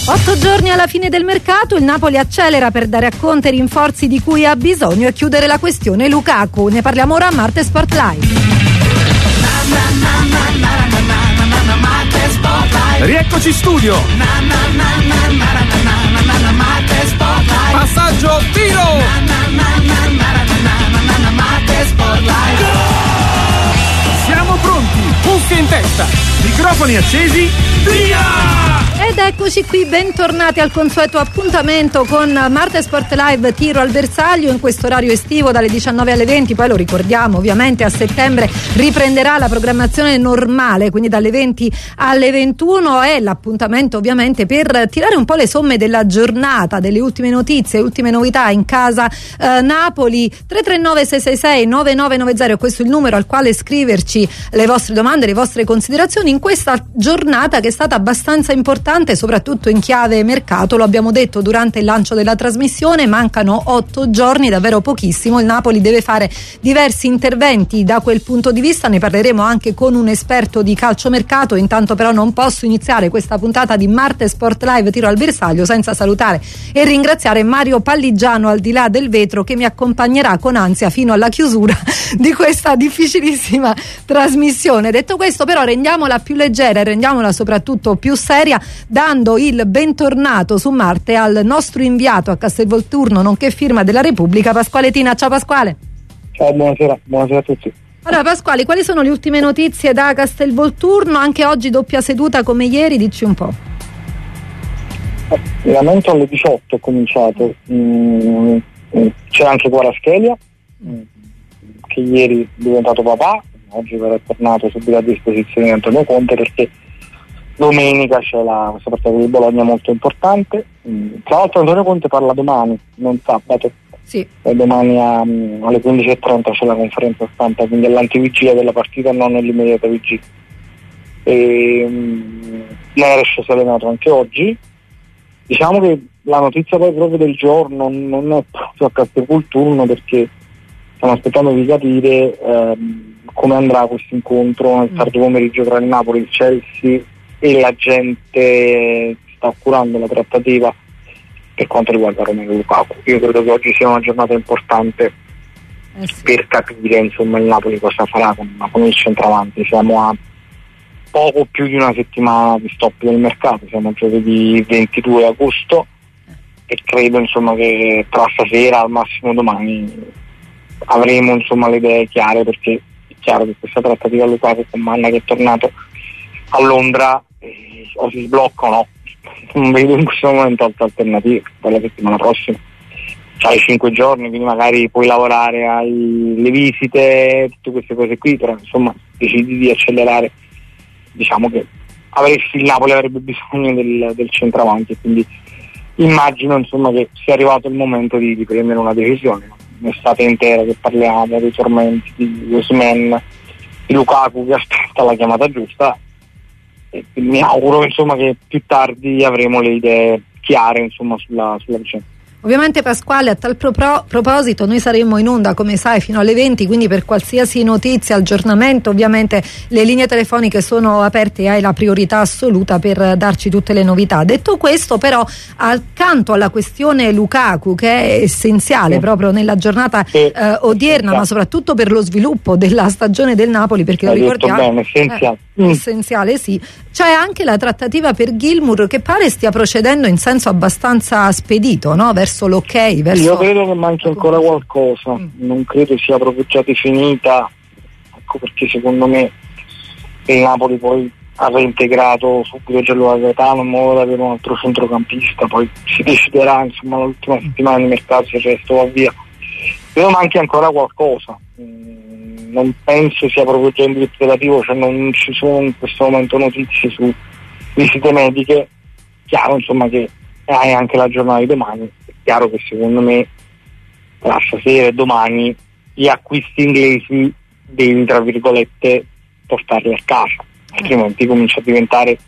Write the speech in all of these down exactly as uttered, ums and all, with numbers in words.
Otto giorni alla fine del mercato, il Napoli accelera per dare a Conte i rinforzi di cui ha bisogno e chiudere la questione Lukaku. Ne parliamo ora a Marte Sport Live. Rieccoci in studio. Passaggio, tiro. Siamo pronti, cuffie in testa, microfoni accesi, via! Ed eccoci qui, bentornati al consueto appuntamento con Marte Sport Live Tiro al bersaglio in questo orario estivo dalle diciannove alle venti. Poi lo ricordiamo, ovviamente a settembre riprenderà la programmazione normale, quindi dalle venti alle ventuno. È l'appuntamento ovviamente per tirare un po' le somme della giornata, delle ultime notizie, ultime novità in casa eh, Napoli. Tre tre nove sei sei sei nove nove nove zero, questo è il numero al quale scriverci le vostre domande, le vostre considerazioni in questa giornata che è stata abbastanza importante, soprattutto in chiave mercato. Lo abbiamo detto durante il lancio della trasmissione, mancano otto giorni, davvero pochissimo. Il Napoli deve fare diversi interventi da quel punto di vista, ne parleremo anche con un esperto di calciomercato. Intanto però non posso iniziare questa puntata di Marte Sport Live Tiro al bersaglio senza salutare e ringraziare Mario Palligiano al di là del vetro, che mi accompagnerà con ansia fino alla chiusura di questa difficilissima trasmissione. Detto questo, però, rendiamola più leggera e rendiamola soprattutto più seria, dando il bentornato su Marte al nostro inviato a Castelvolturno, nonché firma della Repubblica, Pasquale Tina. Ciao Pasquale. Ciao, buonasera, buonasera a tutti. Allora Pasquale, quali sono le ultime notizie da Castelvolturno? Anche oggi doppia seduta come ieri, dici un po'. L'allenamento alle diciotto è cominciato, mm, c'è anche Kvaratskhelia mm, che ieri è diventato papà, oggi verrà tornato subito a disposizione di Antonio Conte, perché domenica c'è la, questa partita di Bologna molto importante. Mm, tra l'altro Antonio Conte parla domani, non sabato. Sì. E domani a, alle quindici e trenta c'è la conferenza stampa, quindi all'antivigilia della partita, non nell'immediata vigilia. E um, Neres si è allenato anche oggi. Diciamo che la notizia poi proprio del giorno non è proprio a Castelvolturno, perché stiamo aspettando di capire ehm, come andrà questo incontro nel tardo pomeriggio tra il Napoli e il Chelsea, e la gente sta curando la trattativa per quanto riguarda Romelu Lukaku. Io credo che oggi sia una giornata importante eh sì. per capire insomma il Napoli cosa farà con, con il centravanti. Siamo a poco più di una settimana di stop del mercato, siamo a giovedì ventidue agosto e credo insomma che tra stasera al massimo domani avremo insomma le idee chiare, perché è chiaro che questa trattativa Lukaku con Manna, che è tornato a Londra, eh, o si sblocca o no. Non vedo in questo momento altre alternative. Poi la settimana prossima c'hai cinque giorni, quindi magari puoi lavorare alle visite, tutte queste cose qui, però insomma decidi di accelerare. Diciamo che avresti, il Napoli avrebbe bisogno del, del centravanti, quindi immagino insomma che sia arrivato il momento di, di prendere una decisione. Un'estate intera che parliamo dei tormenti di Osimhen, di Lukaku che aspetta la chiamata giusta, e mi auguro insomma che più tardi avremo le idee chiare insomma sulla, sulla vicenda. Ovviamente Pasquale, a tal propro- proposito noi saremo in onda come sai fino alle venti, quindi per qualsiasi notizia, aggiornamento, ovviamente le linee telefoniche sono aperte e hai la priorità assoluta per darci tutte le novità. Detto questo, però, accanto alla questione Lukaku, che è essenziale sì. proprio nella giornata sì. eh, odierna, sì. ma soprattutto per lo sviluppo della stagione del Napoli, perché Hai lo ricordiamo bene, essenziale. Eh, mm. essenziale sì, c'è anche la trattativa per Gilmour che pare stia procedendo in senso abbastanza spedito, no? Verso l'ok, verso... Io credo che manchi ancora qualcosa, mm. non credo sia proprio già definita, ecco perché secondo me il Napoli poi ha reintegrato subito Gianluca Gaetano in modo da avere un altro centrocampista, poi si deciderà insomma l'ultima settimana di mercato se il resto va via. Credo manchi ancora qualcosa, mm, non penso sia proprio già interpretativo, cioè non ci sono in questo momento notizie su visite mediche. Chiaro insomma che hai anche la giornata di domani, è chiaro che secondo me tra stasera e domani gli acquisti inglesi devi tra virgolette portarli a casa, altrimenti comincia a diventare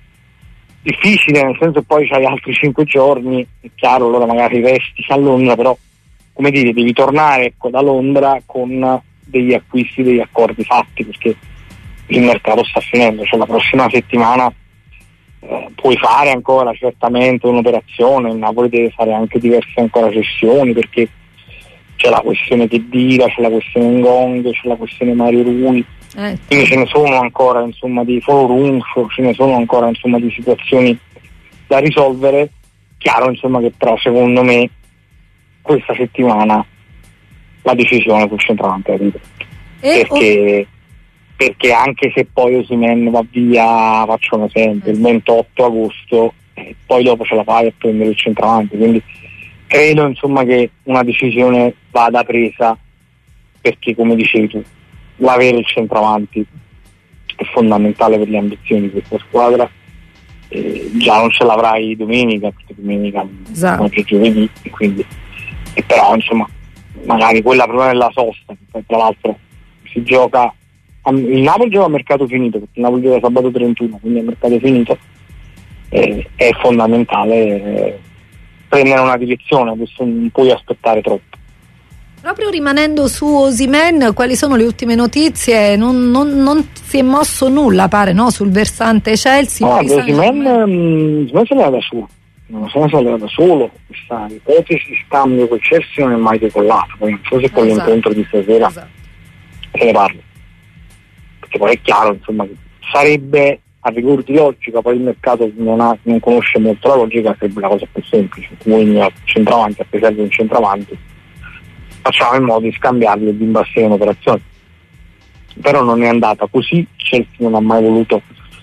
difficile, nel senso che poi c'hai altri cinque giorni, è chiaro, allora magari resti a Londra, però come dire devi tornare ecco, da Londra con degli acquisti, degli accordi fatti, perché il mercato sta finendo, cioè la prossima settimana eh, puoi fare ancora certamente un'operazione, il Napoli deve fare anche diverse ancora cessioni, perché c'è la questione Khedira, c'è la questione Ngong, c'è la questione Mario Rui, eh. quindi ce ne sono ancora insomma di Folorunfo, ce ne sono ancora insomma di situazioni da risolvere. Chiaro insomma che però secondo me questa settimana la decisione sul centravanti è ridotto, perché, perché anche se poi Osimhen va via, faccio un esempio, il ventotto agosto, eh, poi dopo ce la fai a prendere il centravanti, quindi credo insomma che una decisione vada presa, perché come dicevi tu, l'avere il centravanti è fondamentale per le ambizioni di questa squadra. Eh, già non ce l'avrai domenica, perché domenica esatto. oggi è giovedì, e quindi e però insomma magari quella prima della sosta, che tra l'altro si gioca a, il Napoli gioca a mercato finito, perché il Napoli gioca sabato trentuno, quindi a mercato finito, eh, è fondamentale eh, prendere una direzione, adesso non puoi aspettare troppo. Proprio rimanendo su Osimhen, quali sono le ultime notizie? Non, non, non si è mosso nulla, pare, no? Sul versante Chelsea. No, Osimhen se ne va da solo, non se ne va da solo, questa ipotesi di scambio col Chelsea non è mai decollata, poi non so se con esatto. l'incontro di stasera esatto. se ne parla, perché poi è chiaro insomma che sarebbe a rigore di logica, poi il mercato non, ha, non conosce molto la logica, sarebbe la cosa più semplice, quindi al centravanti, a pesare di un centravanti, facciamo in modo di scambiarli e di imbastire un'operazione. Però non è andata così, Chelsea non ha mai voluto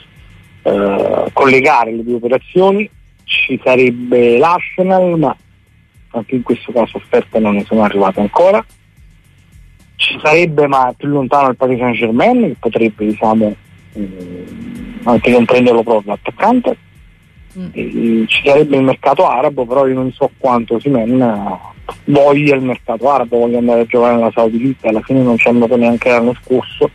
eh, collegare le due operazioni, ci sarebbe l'Arsenal, ma anche in questo caso offerte non ne sono arrivate ancora, ci sarebbe ma più lontano il Paris Saint-Germain, che potrebbe diciamo eh, anche non prenderlo proprio l'attaccante, mm. e ci sarebbe il mercato arabo, però io non so quanto Osimhen voglia il mercato arabo, voglia andare a giocare nella Saudi League, alla fine non ci è andato neanche l'anno scorso.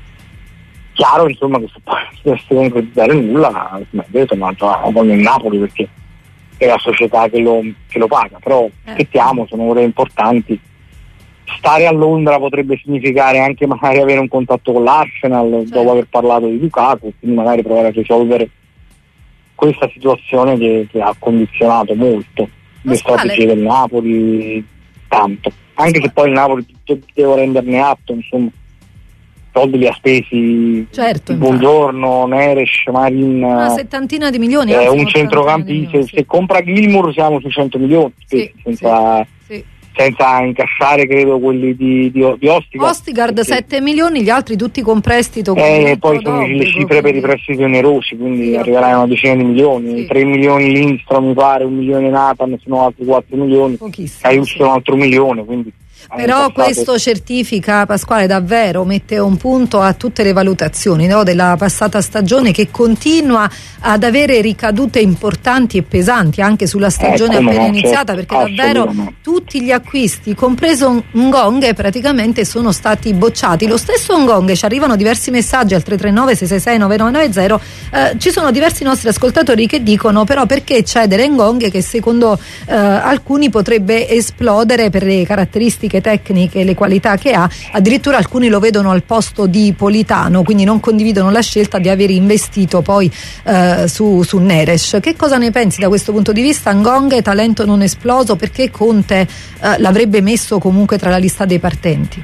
Chiaro insomma che se poi si dovesse concretizzare nulla, deve tornare a giocare con il Napoli, perché è la società che lo, che lo paga, però eh. aspettiamo, sono ore importanti. Stare a Londra potrebbe significare anche magari avere un contatto con l'Arsenal, certo. dopo aver parlato di Lukaku, quindi magari provare a risolvere questa situazione che, che ha condizionato molto le strategie del Napoli, tanto, anche se poi il Napoli devo renderne atto, insomma soldi li ha spesi, certo, Buongiorno, Neres, Marin, una settantina di milioni, eh, un centrocampista, se, sì. se compra Gilmour siamo su cento milioni, sì, senza, sì, sì. senza incassare credo quelli di, di, di Ostigard. Ostigard perché... sette milioni, gli altri tutti con prestito. E eh, poi sono le cifre per i prestiti onerosi, quindi sì, arriverai a una decina di milioni, sì. tre milioni Lindstrom mi pare, un milione Nathan, sono altri quattro milioni, Caius sì. un altro milione, quindi però questo certifica, Pasquale, davvero mette un punto a tutte le valutazioni, no, della passata stagione, che continua ad avere ricadute importanti e pesanti anche sulla stagione eh, appena no, iniziata, certo, perché davvero tutti gli acquisti, compreso Ngong, praticamente sono stati bocciati. Lo stesso Ngong, ci arrivano diversi messaggi al tre tre nove sei sei sei nove nove nove zero, eh, ci sono diversi nostri ascoltatori che dicono però perché cedere Ngong, che secondo eh, alcuni potrebbe esplodere per le caratteristiche tecniche e le qualità che ha, addirittura alcuni lo vedono al posto di Politano, quindi non condividono la scelta di aver investito poi eh, su, su Neres. Che cosa ne pensi da questo punto di vista? Ngong, talento non esploso, perché Conte eh, l'avrebbe messo comunque tra la lista dei partenti?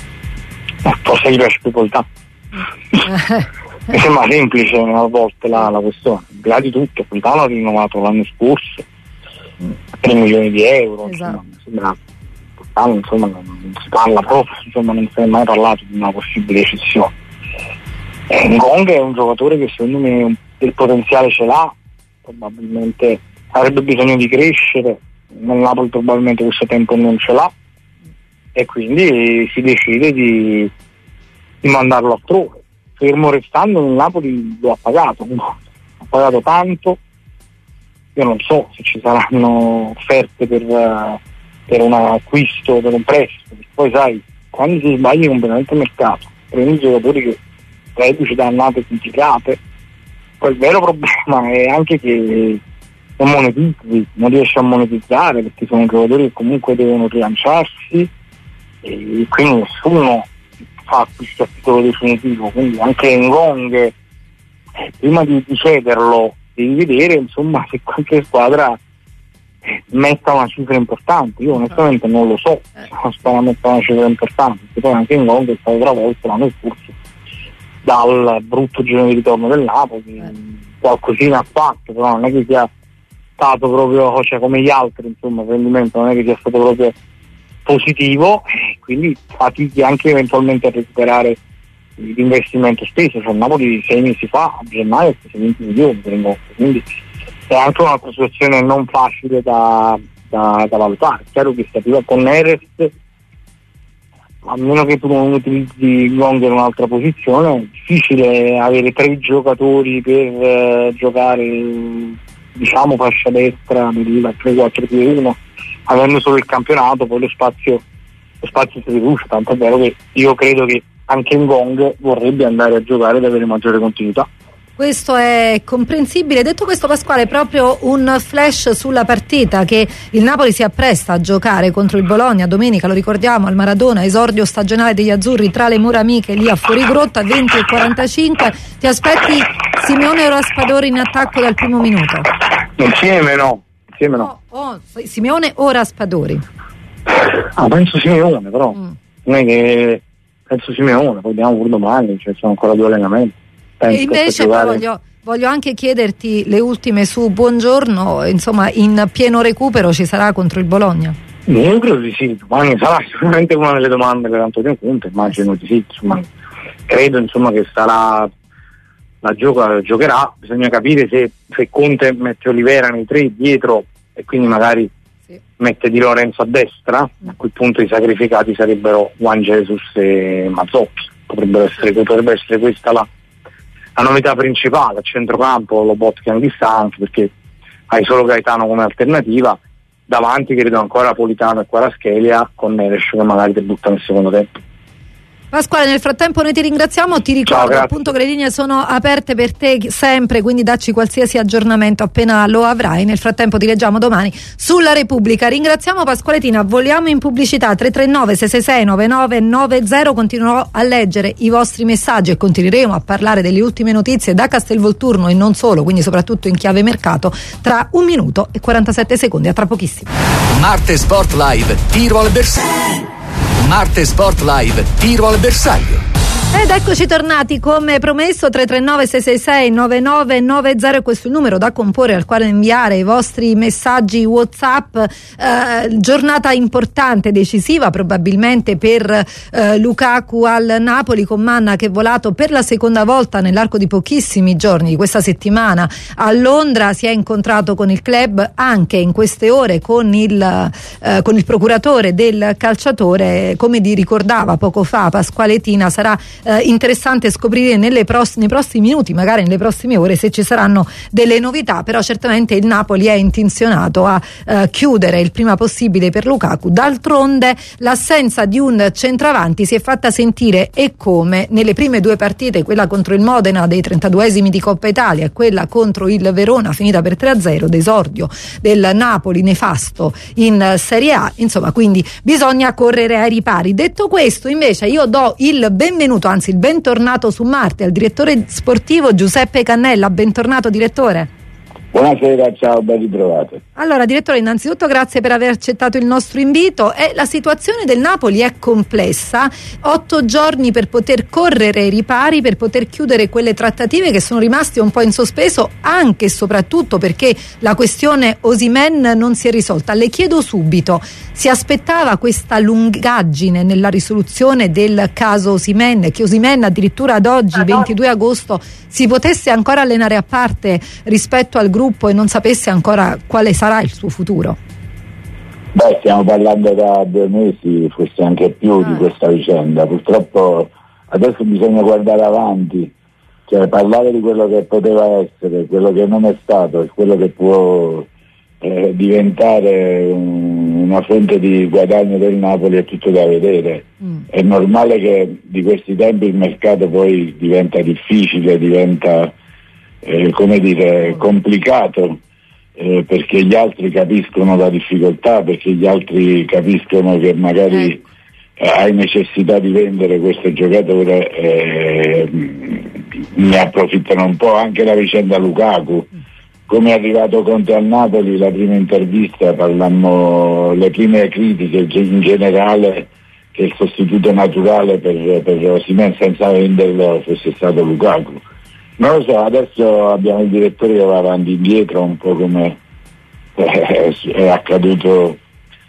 Forse gli piace più Politano. Mi sembra semplice a volte la, la questione, al di là di tutto. Politano ha rinnovato l'anno scorso tre milioni di euro, esatto. insomma, sembra insomma non si parla proprio, insomma non si è mai parlato di una possibile cessione. eh, Ngong è un giocatore che secondo me un, il potenziale ce l'ha, probabilmente avrebbe bisogno di crescere, nel Napoli probabilmente questo tempo non ce l'ha e quindi si decide di, di mandarlo altrove, fermo restando nel Napoli lo ha pagato, no? ha pagato tanto, io non so se ci saranno offerte per uh, per un acquisto, per un prestito, poi sai, quando si sbaglia completamente il mercato, prendi giocatori che reduci da annate complicate, poi il vero problema è anche che non monetizzi, non riesci a monetizzare, perché sono giocatori che comunque devono rilanciarsi e quindi nessuno fa acquisto a titolo definitivo, quindi anche Ngong eh, prima di, di cederlo devi vedere insomma se qualche squadra metta una cifra importante. Io onestamente non lo so se una squadra metta una cifra importante, perché poi anche in Gong è stato travolto l'anno scorso dal brutto giro di ritorno del Napoli, eh. qualcosina ha fatto, però non è che sia stato proprio, cioè, come gli altri, insomma il rendimento non è che sia stato proprio positivo, eh, quindi fatichi anche eventualmente a recuperare l'investimento stesso. Cioè Napoli sei mesi fa a gennaio ha speso venti milioni per il Gong, quindi è anche un'altra situazione non facile da, da, da valutare. È chiaro che se con Neres, a meno che tu non utilizzi Gong in un'altra posizione, è difficile avere tre giocatori per eh, giocare, diciamo, fascia destra per tre quattro due uno, avendo solo il campionato, poi lo spazio lo spazio si riduce, tanto è vero che io credo che anche in Gong vorrebbe andare a giocare ed avere maggiore continuità. Questo è comprensibile. Detto questo, Pasquale, proprio un flash sulla partita che il Napoli si appresta a giocare contro il Bologna domenica, lo ricordiamo, al Maradona, esordio stagionale degli azzurri tra le mura amiche lì a Fuorigrotta, venti e quarantacinque. Ti aspetti Simeone o Raspadori in attacco dal primo minuto? Insieme no, insieme no. Oh, oh, Simeone o Raspadori? Ah, penso Simeone, però mm. non è che penso Simeone, poi vediamo pure domani, cioè sono ancora due allenamenti. E invece voglio, voglio anche chiederti le ultime su Buongiorno, insomma in pieno recupero ci sarà contro il Bologna? Io credo di sì, domani sarà sicuramente una delle domande per Antonio Conte, immagino di sì, insomma, credo insomma che sarà la gioca, giocherà, bisogna capire se, se Conte mette Olivera nei tre dietro e quindi magari sì. mette Di Lorenzo a destra, a quel punto i sacrificati sarebbero Juan Jesus e Mazzocchi, potrebbero essere, potrebbe essere questa la La novità principale. A centrocampo Lobotka non sta, anche perché hai solo Gaetano come alternativa, davanti credo ancora Politano e Kvaratskhelia con Neres che magari ti buttano nel secondo tempo. Pasquale, nel frattempo noi ti ringraziamo, ti ricordo Ciao, appunto che le linee sono aperte per te sempre, quindi dacci qualsiasi aggiornamento appena lo avrai. Nel frattempo ti leggiamo domani sulla Repubblica. Ringraziamo Pasquale Tina, voliamo in pubblicità. Tre tre nove sei sei sei nove nove nove zero, continuerò a leggere i vostri messaggi e continueremo a parlare delle ultime notizie da Castelvolturno e non solo, quindi soprattutto in chiave mercato, tra un minuto e quarantasette secondi. A tra pochissimo. Marte Sport Live, tiro al bersaglio. Marte Sport Live, tiro al bersaglio. Ed eccoci tornati come promesso. Tre tre nove sei sei sei nove nove nove zero, questo è il numero da comporre al quale inviare i vostri messaggi WhatsApp. Eh, giornata importante, decisiva probabilmente per eh, Lukaku al Napoli, con Manna che è volato per la seconda volta nell'arco di pochissimi giorni di questa settimana a Londra. Si è incontrato con il club, anche in queste ore con il, eh, con il procuratore del calciatore. Come vi ricordava poco fa Pasquale Tina, sarà Eh, interessante scoprire nelle pross- nei prossimi minuti, magari nelle prossime ore, se ci saranno delle novità, però certamente il Napoli è intenzionato a eh, chiudere il prima possibile per Lukaku. D'altronde l'assenza di un centravanti si è fatta sentire, e come nelle prime due partite, quella contro il Modena dei trentaduesimi di Coppa Italia e quella contro il Verona finita per tre a zero, d'esordio del Napoli nefasto in Serie A, insomma, quindi bisogna correre ai ripari. Detto questo, invece, io do il benvenuto, anzi il bentornato su Marte al direttore sportivo Giuseppe Cannella. Bentornato direttore. Buonasera, ciao, ben ritrovate. Allora direttore, innanzitutto grazie per aver accettato il nostro invito. E la situazione del Napoli è complessa, otto giorni per poter correre ai ripari, per poter chiudere quelle trattative che sono rimaste un po' in sospeso, anche e soprattutto perché la questione Osimhen non si è risolta. Le chiedo subito, si aspettava questa lungaggine nella risoluzione del caso Osimhen, che Osimhen addirittura ad oggi, ventidue agosto, si potesse ancora allenare a parte rispetto al gruppo e non sapesse ancora quale sarà il suo futuro? Beh, stiamo parlando da due mesi, forse anche più, ah. di questa vicenda. Purtroppo adesso bisogna guardare avanti, cioè parlare di quello che poteva essere, quello che non è stato e quello che può eh, diventare un, una fonte di guadagno del Napoli, è tutto da vedere. Mm. È normale che di questi tempi il mercato poi diventa difficile, diventa eh, come dire complicato, eh, perché gli altri capiscono la difficoltà, perché gli altri capiscono che magari eh, hai necessità di vendere questo giocatore, eh, ne approfittano un po'. Anche la vicenda Lukaku, come è arrivato Conte al Napoli, la prima intervista parlammo, le prime critiche in generale, che il sostituto naturale per, per Osimhen senza venderlo fosse stato Lukaku. Non lo so, adesso abbiamo il direttore che va avanti e indietro, un po' come eh, è accaduto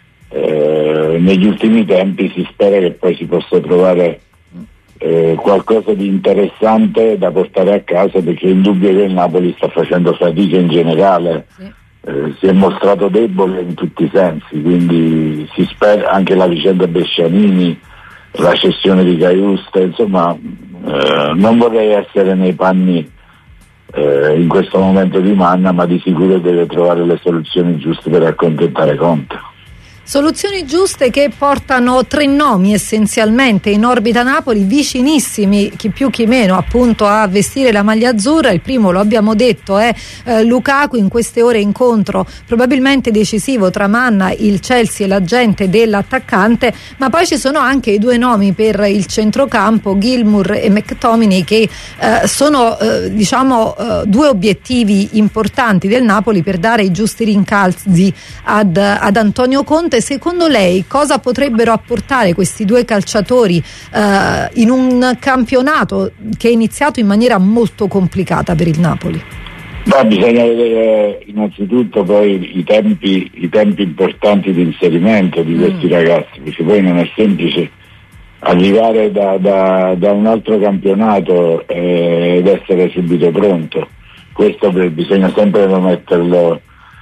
eh, negli ultimi tempi. Si spera che poi si possa trovare eh, qualcosa di interessante da portare a casa, perché è indubbio che il Napoli sta facendo fatica in generale, sì. eh, si è mostrato debole in tutti i sensi, quindi si spera anche la vicenda Brescianini, la cessione di Caiusta, insomma eh, non vorrei essere nei panni eh, in questo momento di Manna, ma di sicuro deve trovare le soluzioni giuste per accontentare Conte. Soluzioni giuste che portano tre nomi essenzialmente in orbita Napoli, vicinissimi, chi più chi meno, appunto a vestire la maglia azzurra. Il primo, lo abbiamo detto, è eh, Lukaku. In queste ore incontro probabilmente decisivo tra Manna, il Chelsea e l'agente dell'attaccante, ma poi ci sono anche i due nomi per il centrocampo, Gilmour e McTominay, che eh, sono eh, diciamo eh, due obiettivi importanti del Napoli per dare i giusti rincalzi ad, ad Antonio Conte. Secondo lei cosa potrebbero apportare questi due calciatori eh, in un campionato che è iniziato in maniera molto complicata per il Napoli? Beh, bisogna vedere innanzitutto poi i tempi, i tempi importanti di inserimento di questi mm. ragazzi, perché poi non è semplice arrivare da, da, da un altro campionato eh, ed essere subito pronto. Questo bisogna sempre metterlo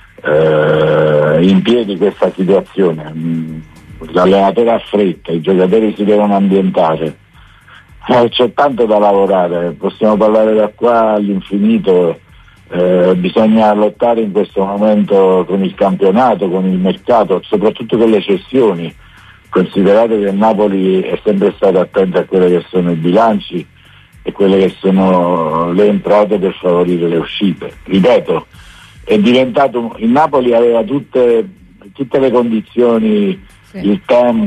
Uh, in piedi, questa situazione. L'allenatore ha fretta, i giocatori si devono ambientare, eh, c'è tanto da lavorare, possiamo parlare da qua all'infinito. Uh, bisogna lottare in questo momento con il campionato, con il mercato, soprattutto con le cessioni. Considerate che il Napoli è sempre stato attento a quelle che sono i bilanci e quelle che sono le entrate per favorire le uscite. Ripeto, è diventato, il Napoli aveva tutte, tutte le condizioni, sì. il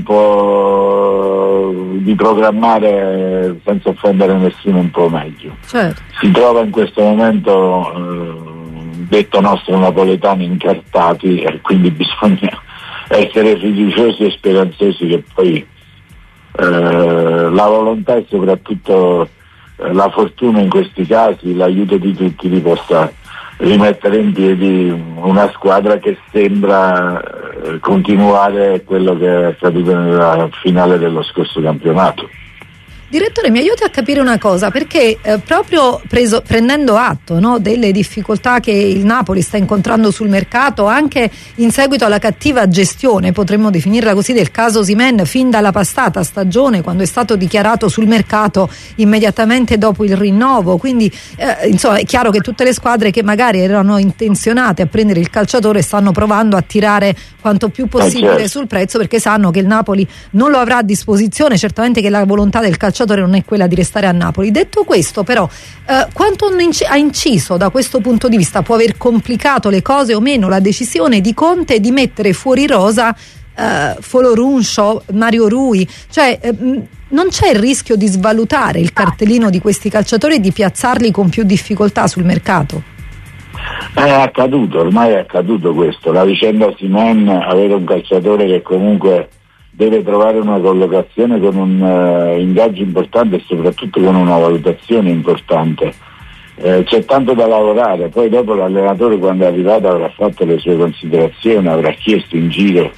tempo di programmare senza offendere nessuno un po' meglio. Certo. Si trova in questo momento, eh, detto nostro napoletano, incartati, e quindi bisogna essere fiduciosi e speranzosi che poi eh, la volontà e soprattutto eh, la fortuna in questi casi, l'aiuto di tutti, li possa rimettere in piedi una squadra che sembra eh, continuare quello che è accaduto nella finale dello scorso campionato. Direttore, mi aiuti a capire una cosa, perché eh, proprio preso, prendendo atto, no, delle difficoltà che il Napoli sta incontrando sul mercato, anche in seguito alla cattiva gestione, potremmo definirla così, del caso Osimhen fin dalla passata stagione, quando è stato dichiarato sul mercato immediatamente dopo il rinnovo, quindi eh, insomma è chiaro che tutte le squadre che magari erano intenzionate a prendere il calciatore stanno provando a tirare quanto più possibile eh certo. sul prezzo, perché sanno che il Napoli non lo avrà a disposizione, certamente che la volontà del calciatore non è quella di restare a Napoli. Detto questo, però, eh, quanto ha inciso da questo punto di vista? Può aver complicato le cose o meno la decisione di Conte di mettere fuori rosa eh, Foloruncio, Mario Rui? Cioè eh, non c'è il rischio di svalutare il cartellino di questi calciatori e di piazzarli con più difficoltà sul mercato? È accaduto, ormai è accaduto questo. La vicenda Osimhen, avere un calciatore che comunque deve trovare una collocazione con un uh, ingaggio importante e soprattutto con una valutazione importante. Eh, c'è tanto da lavorare, poi dopo l'allenatore, quando è arrivato, avrà fatto le sue considerazioni, avrà chiesto in giro,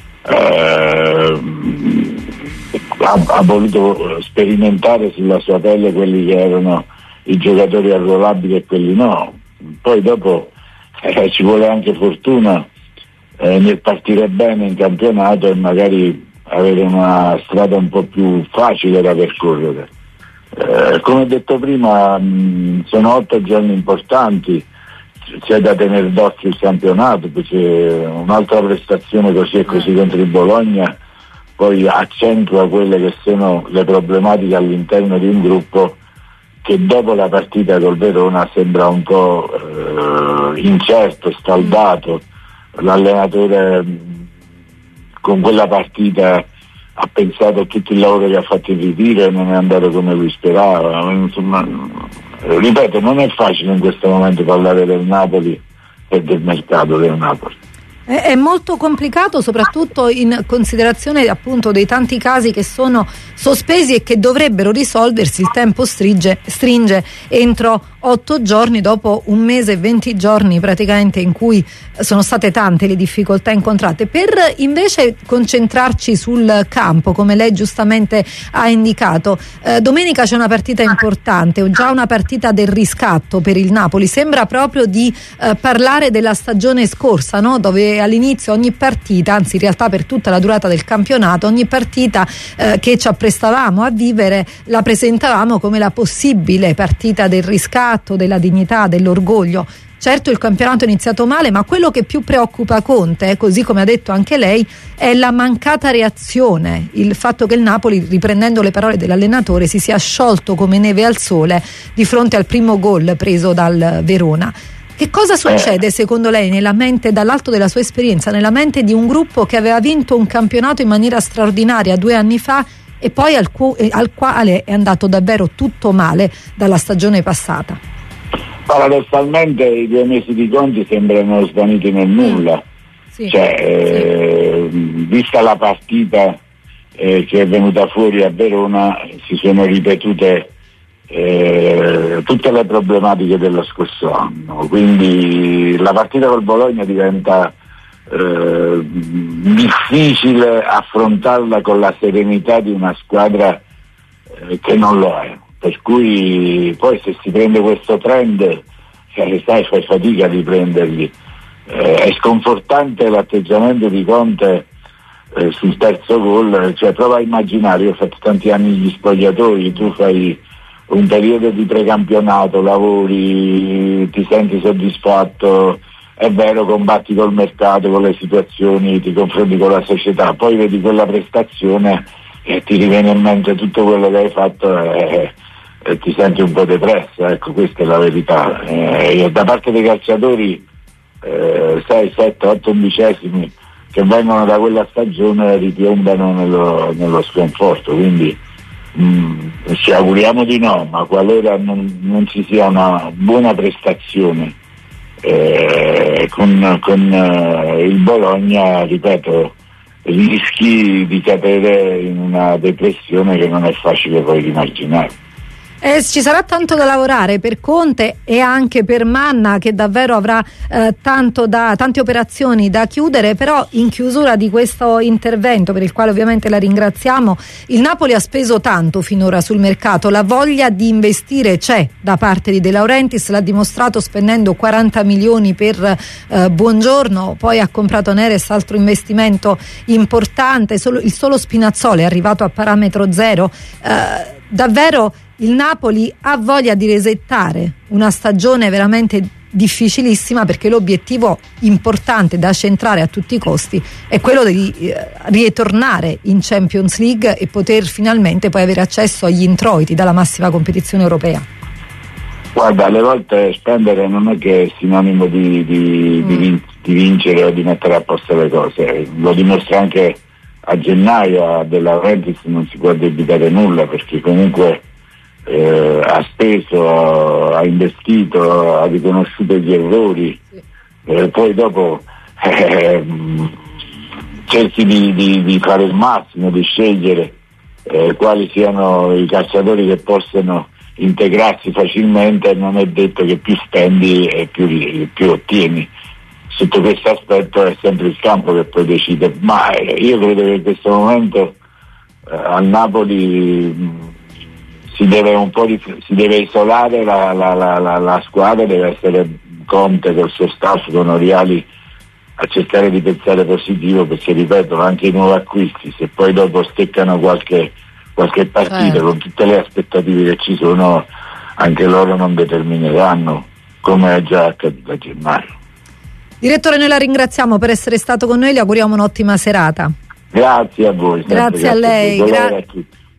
eh, ha, ha voluto sperimentare sulla sua pelle quelli che erano i giocatori arruolabili e quelli no. Poi dopo eh, ci vuole anche fortuna eh, nel partire bene in campionato e magari avere una strada un po' più facile da percorrere. Eh, come detto prima, mh, sono otto giorni importanti, c'è da tenere d'occhio il campionato, perché un'altra prestazione così e così contro il Bologna poi accentua quelle che sono le problematiche all'interno di un gruppo che dopo la partita col Verona sembra un po' eh, incerto, scaldato. L'allenatore con quella partita ha pensato a tutto il lavoro che ha fatto in ritiro e non è andato come lui sperava. Insomma, ripeto, non è facile in questo momento parlare del Napoli e del mercato del Napoli. È molto complicato, soprattutto in considerazione appunto dei tanti casi che sono sospesi e che dovrebbero risolversi. Il tempo stringe, stringe entro otto giorni, dopo un mese e venti giorni praticamente in cui sono state tante le difficoltà incontrate. Per invece concentrarci sul campo, come lei giustamente ha indicato, eh, domenica c'è una partita importante, o già una partita del riscatto per il Napoli. Sembra proprio di eh, parlare della stagione scorsa, no? Dove all'inizio ogni partita, anzi in realtà per tutta la durata del campionato, ogni partita eh, che ci apprestavamo a vivere la presentavamo come la possibile partita del riscatto, della dignità, dell'orgoglio. Certo, il campionato è iniziato male, ma quello che più preoccupa Conte, così come ha detto anche lei, è la mancata reazione, il fatto che il Napoli, riprendendo le parole dell'allenatore, si sia sciolto come neve al sole di fronte al primo gol preso dal Verona. Che cosa succede secondo lei nella mente, dall'alto della sua esperienza, nella mente di un gruppo che aveva vinto un campionato in maniera straordinaria due anni fa e poi al, cu- al quale è andato davvero tutto male dalla stagione passata? Paradossalmente i due mesi di Conte sembrano svaniti nel nulla. Sì, cioè, sì. Eh, vista la partita eh, che è venuta fuori a Verona, si sono ripetute Eh, tutte le problematiche dello scorso anno, quindi la partita col Bologna diventa eh, difficile affrontarla con la serenità di una squadra eh, che non lo è, per cui poi se si prende questo trend eh, sai, fai fatica a riprenderli. Eh, è sconfortante l'atteggiamento di Conte eh, sul terzo gol, cioè prova a immaginare, io ho fatto tanti anni gli spogliatori, tu fai un periodo di precampionato, lavori, ti senti soddisfatto, è vero, combatti col mercato, con le situazioni, ti confronti con la società, poi vedi quella prestazione e ti riviene in mente tutto quello che hai fatto e, e ti senti un po' depresso, ecco, questa è la verità. Eh, da parte dei calciatori eh, sei, sette, otto undicesimi che vengono da quella stagione ripiombano nello, nello sconforto, quindi Mm, ci auguriamo di no, ma qualora non, non ci sia una buona prestazione eh, con, con eh, il Bologna, ripeto, rischi di cadere in una depressione che non è facile poi rimarginare. Eh, ci sarà tanto da lavorare per Conte e anche per Manna, che davvero avrà eh, tanto da, tante operazioni da chiudere. Però in chiusura di questo intervento, per il quale ovviamente la ringraziamo, il Napoli ha speso tanto finora sul mercato, la voglia di investire c'è da parte di De Laurentiis, l'ha dimostrato spendendo quaranta milioni per eh, Buongiorno, poi ha comprato Neres, altro investimento importante, solo, il solo Spinazzola è arrivato a parametro zero. Eh, davvero il Napoli ha voglia di resettare una stagione veramente difficilissima, perché l'obiettivo importante da centrare a tutti i costi è quello di eh, ritornare in Champions League e poter finalmente poi avere accesso agli introiti dalla massima competizione europea. Guarda, alle volte spendere non è che è sinonimo di, di, mm. di, vin- di vincere o di mettere a posto le cose, lo dimostra anche a gennaio. A De Laurentiis non si può addebitare nulla, perché comunque Eh, ha speso, ha investito, ha riconosciuto gli errori, eh, poi dopo eh, cerchi di, di, di fare il massimo, di scegliere eh, quali siano i calciatori che possano integrarsi facilmente, e non è detto che più spendi e più, più ottieni. Sotto questo aspetto è sempre il campo che poi decide, ma io credo che in questo momento eh, al Napoli mh, si deve un po' di, si deve isolare la, la, la, la, la squadra, deve essere Conte col suo staff, con Oriali, a cercare di pensare positivo, perché ripeto, anche i nuovi acquisti, se poi dopo steccano qualche, qualche partita, eh. con tutte le aspettative che ci sono, anche loro non determineranno, come è già accaduto a gennaio. Direttore, noi la ringraziamo per essere stato con noi, le auguriamo un'ottima serata. Grazie a voi. Grazie a lei. Gra- a tutti.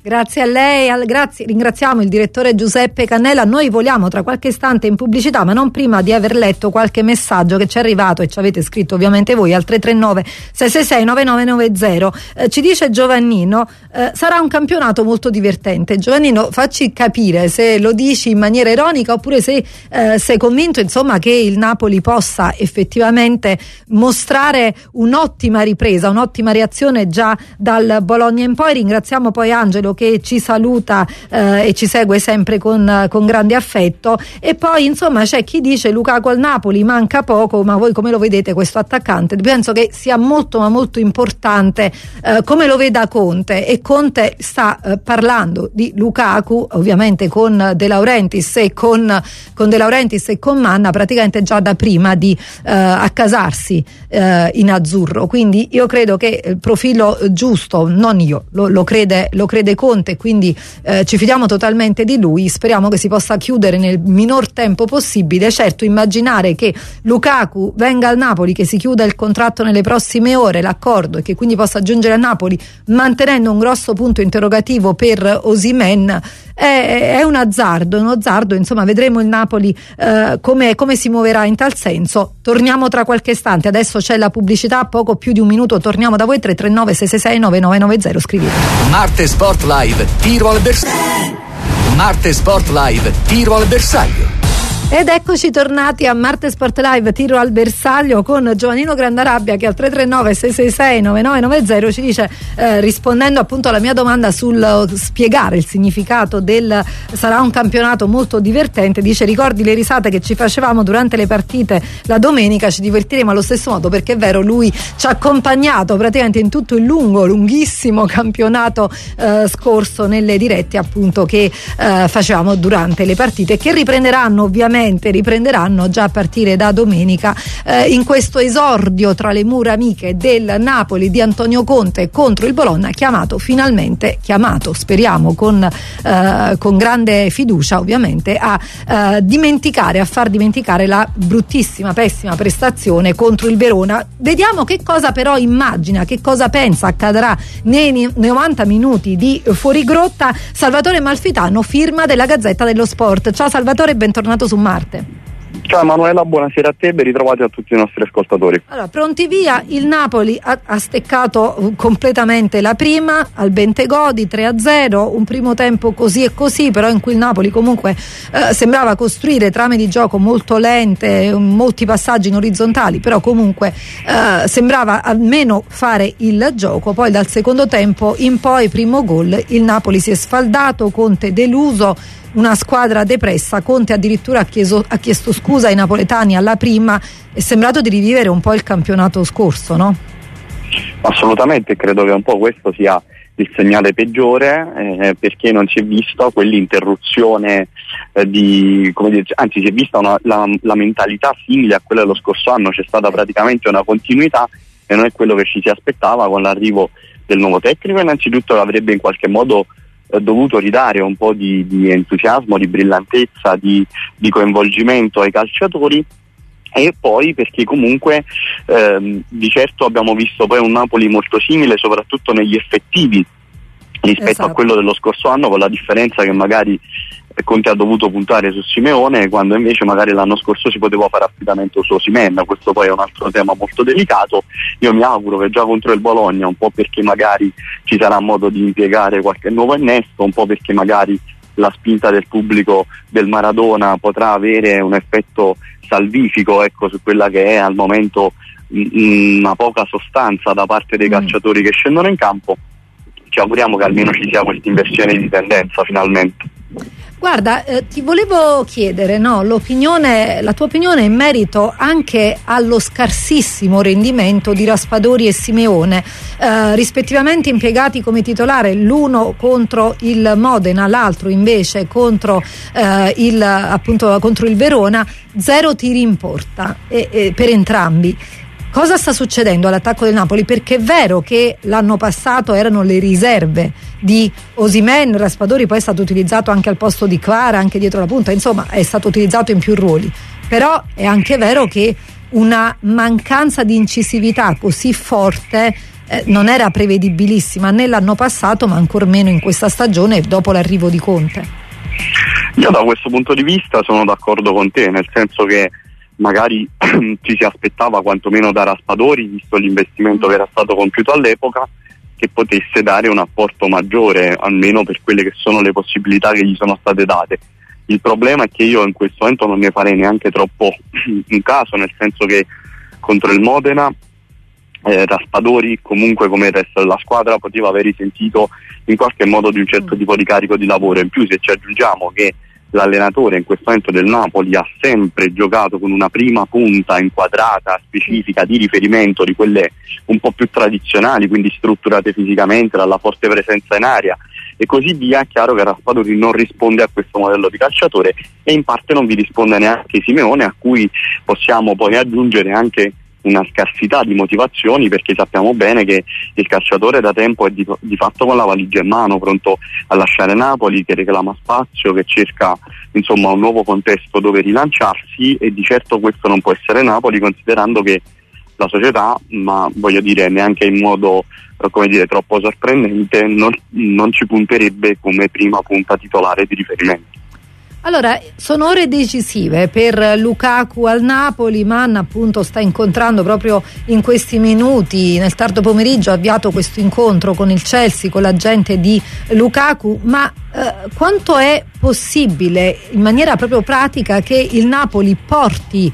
Grazie a lei, al, grazie, ringraziamo il direttore Giuseppe Cannella. Noi voliamo tra qualche istante in pubblicità, ma non prima di aver letto qualche messaggio che ci è arrivato e ci avete scritto ovviamente voi al tre tre nove sei sei sei nove nove nove zero. Eh, ci dice Giovannino, eh, sarà un campionato molto divertente. Giovannino, facci capire se lo dici in maniera ironica oppure se eh, sei convinto insomma che il Napoli possa effettivamente mostrare un'ottima ripresa, un'ottima reazione già dal Bologna in poi. Ringraziamo poi Angelo che ci saluta eh, e ci segue sempre con, con grande affetto. E poi insomma c'è chi dice Lukaku al Napoli manca poco, ma voi come lo vedete questo attaccante? Penso che sia molto ma molto importante eh, come lo veda Conte, e Conte sta eh, parlando di Lukaku ovviamente con De Laurentiis e con, con De Laurentiis e con Manna praticamente già da prima di eh, accasarsi eh, in azzurro, quindi io credo che il profilo giusto, non io, lo, lo crede lo crede Conte, quindi eh, ci fidiamo totalmente di lui. Speriamo che si possa chiudere nel minor tempo possibile. Certo, immaginare che Lukaku venga al Napoli, che si chiuda il contratto nelle prossime ore, l'accordo, e che quindi possa giungere a Napoli mantenendo un grosso punto interrogativo per Osimhen, è, è un azzardo, un azzardo, insomma vedremo il Napoli eh, come, come si muoverà in tal senso. Torniamo tra qualche istante, adesso c'è la pubblicità, poco più di un minuto torniamo da voi. Tre tre nove sei sei sei nove nove nove zero, scrivete. Marte Sport Live, tiro al bersaglio. Marte Sport Live, tiro al bersaglio. Ed eccoci tornati a Marte Sport Live, tiro al bersaglio, con Giovannino Grandarabbia che al tre tre nove sei sei sei nove nove nove zero ci dice, eh, rispondendo appunto alla mia domanda sul spiegare il significato del sarà un campionato molto divertente, dice: ricordi le risate che ci facevamo durante le partite la domenica, ci divertiremo allo stesso modo, perché è vero, lui ci ha accompagnato praticamente in tutto il lungo, lunghissimo campionato eh, scorso nelle dirette appunto che eh, facevamo durante le partite, che riprenderanno ovviamente riprenderanno già a partire da domenica eh, in questo esordio tra le mura amiche del Napoli di Antonio Conte contro il Bologna, chiamato finalmente, chiamato speriamo con, eh, con grande fiducia ovviamente, a eh, dimenticare, a far dimenticare la bruttissima, pessima prestazione contro il Verona. Vediamo che cosa però immagina, che cosa pensa accadrà nei novanta minuti di fuorigrotta Salvatore Malfitano, firma della Gazzetta dello Sport. Ciao Salvatore, bentornato su Marte. Ciao Emanuela, buonasera a te e ben ritrovati a tutti i nostri ascoltatori. Allora, pronti via, il Napoli ha, ha steccato completamente la prima al Bentegodi tre a zero, un primo tempo così e così, però in cui il Napoli comunque eh, sembrava costruire trame di gioco molto lente, molti passaggi in orizzontali, però comunque eh, sembrava almeno fare il gioco. Poi dal secondo tempo in poi, primo gol, il Napoli si è sfaldato, Conte deluso, una squadra depressa. Conte addirittura ha chiesto, ha chiesto scusa ai napoletani alla prima, è sembrato di rivivere un po' il campionato scorso, no? Assolutamente, credo che un po' questo sia il segnale peggiore, eh, perché non si è vista quell'interruzione eh, di, come dire, anzi si è vista una, la, la mentalità simile a quella dello scorso anno, c'è stata praticamente una continuità e non è quello che ci si aspettava con l'arrivo del nuovo tecnico. Innanzitutto avrebbe in qualche modo dovuto ridare un po' di, di entusiasmo, di brillantezza, di, di coinvolgimento ai calciatori, e poi perché comunque ehm, di certo abbiamo visto poi un Napoli molto simile soprattutto negli effettivi rispetto esatto. a quello dello scorso anno, con la differenza che magari Conte ha dovuto puntare su Simeone, quando invece magari l'anno scorso si poteva fare affidamento su Osimhen. Questo poi è un altro tema molto delicato. Io mi auguro che già contro il Bologna, un po' perché magari ci sarà modo di impiegare qualche nuovo innesto, un po' perché magari la spinta del pubblico del Maradona potrà avere un effetto salvifico, ecco, su quella che è al momento mh, una poca sostanza da parte dei calciatori che scendono in campo. Ci auguriamo che almeno ci sia questa inversione di tendenza finalmente. Guarda, eh, ti volevo chiedere, no, l'opinione, la tua opinione in merito anche allo scarsissimo rendimento di Raspadori e Simeone, eh, rispettivamente impiegati come titolare, l'uno contro il Modena, l'altro invece contro eh, il appunto contro il Verona, zero tiri in porta e, e, per entrambi. Cosa sta succedendo all'attacco del Napoli? Perché è vero che l'anno passato erano le riserve di Osimhen, Raspadori poi è stato utilizzato anche al posto di Kvara, anche dietro la punta, insomma è stato utilizzato in più ruoli, però è anche vero che una mancanza di incisività così forte eh, non era prevedibilissima né l'anno passato, ma ancor meno in questa stagione dopo l'arrivo di Conte. Io da questo punto di vista sono d'accordo con te, nel senso che magari ci si aspettava quantomeno da Raspadori, visto l'investimento che era stato compiuto all'epoca, che potesse dare un apporto maggiore, almeno per quelle che sono le possibilità che gli sono state date. Il problema è che io in questo momento non ne farei neanche troppo un caso, nel senso che contro il Modena eh, Raspadori, comunque come il resto della squadra, poteva aver risentito in qualche modo di un certo tipo di carico di lavoro. In più, se ci aggiungiamo che l'allenatore in questo momento del Napoli ha sempre giocato con una prima punta inquadrata, specifica, di riferimento, di quelle un po' più tradizionali, quindi strutturate fisicamente, dalla forte presenza in area e così via, è chiaro che Raspadori non risponde a questo modello di calciatore e in parte non vi risponde neanche Simeone, a cui possiamo poi aggiungere anche una scarsità di motivazioni, perché sappiamo bene che il calciatore da tempo è di, di fatto con la valigia in mano, pronto a lasciare Napoli, che reclama spazio, che cerca insomma un nuovo contesto dove rilanciarsi, e di certo questo non può essere Napoli, considerando che la società, ma voglio dire neanche in modo come dire troppo sorprendente, non, non ci punterebbe come prima punta titolare di riferimento. Allora, sono ore decisive per Lukaku al Napoli. Mann appunto sta incontrando proprio in questi minuti, nel tardo pomeriggio ha avviato questo incontro con il Chelsea, con l'agente di Lukaku, ma eh, quanto è possibile in maniera proprio pratica che il Napoli porti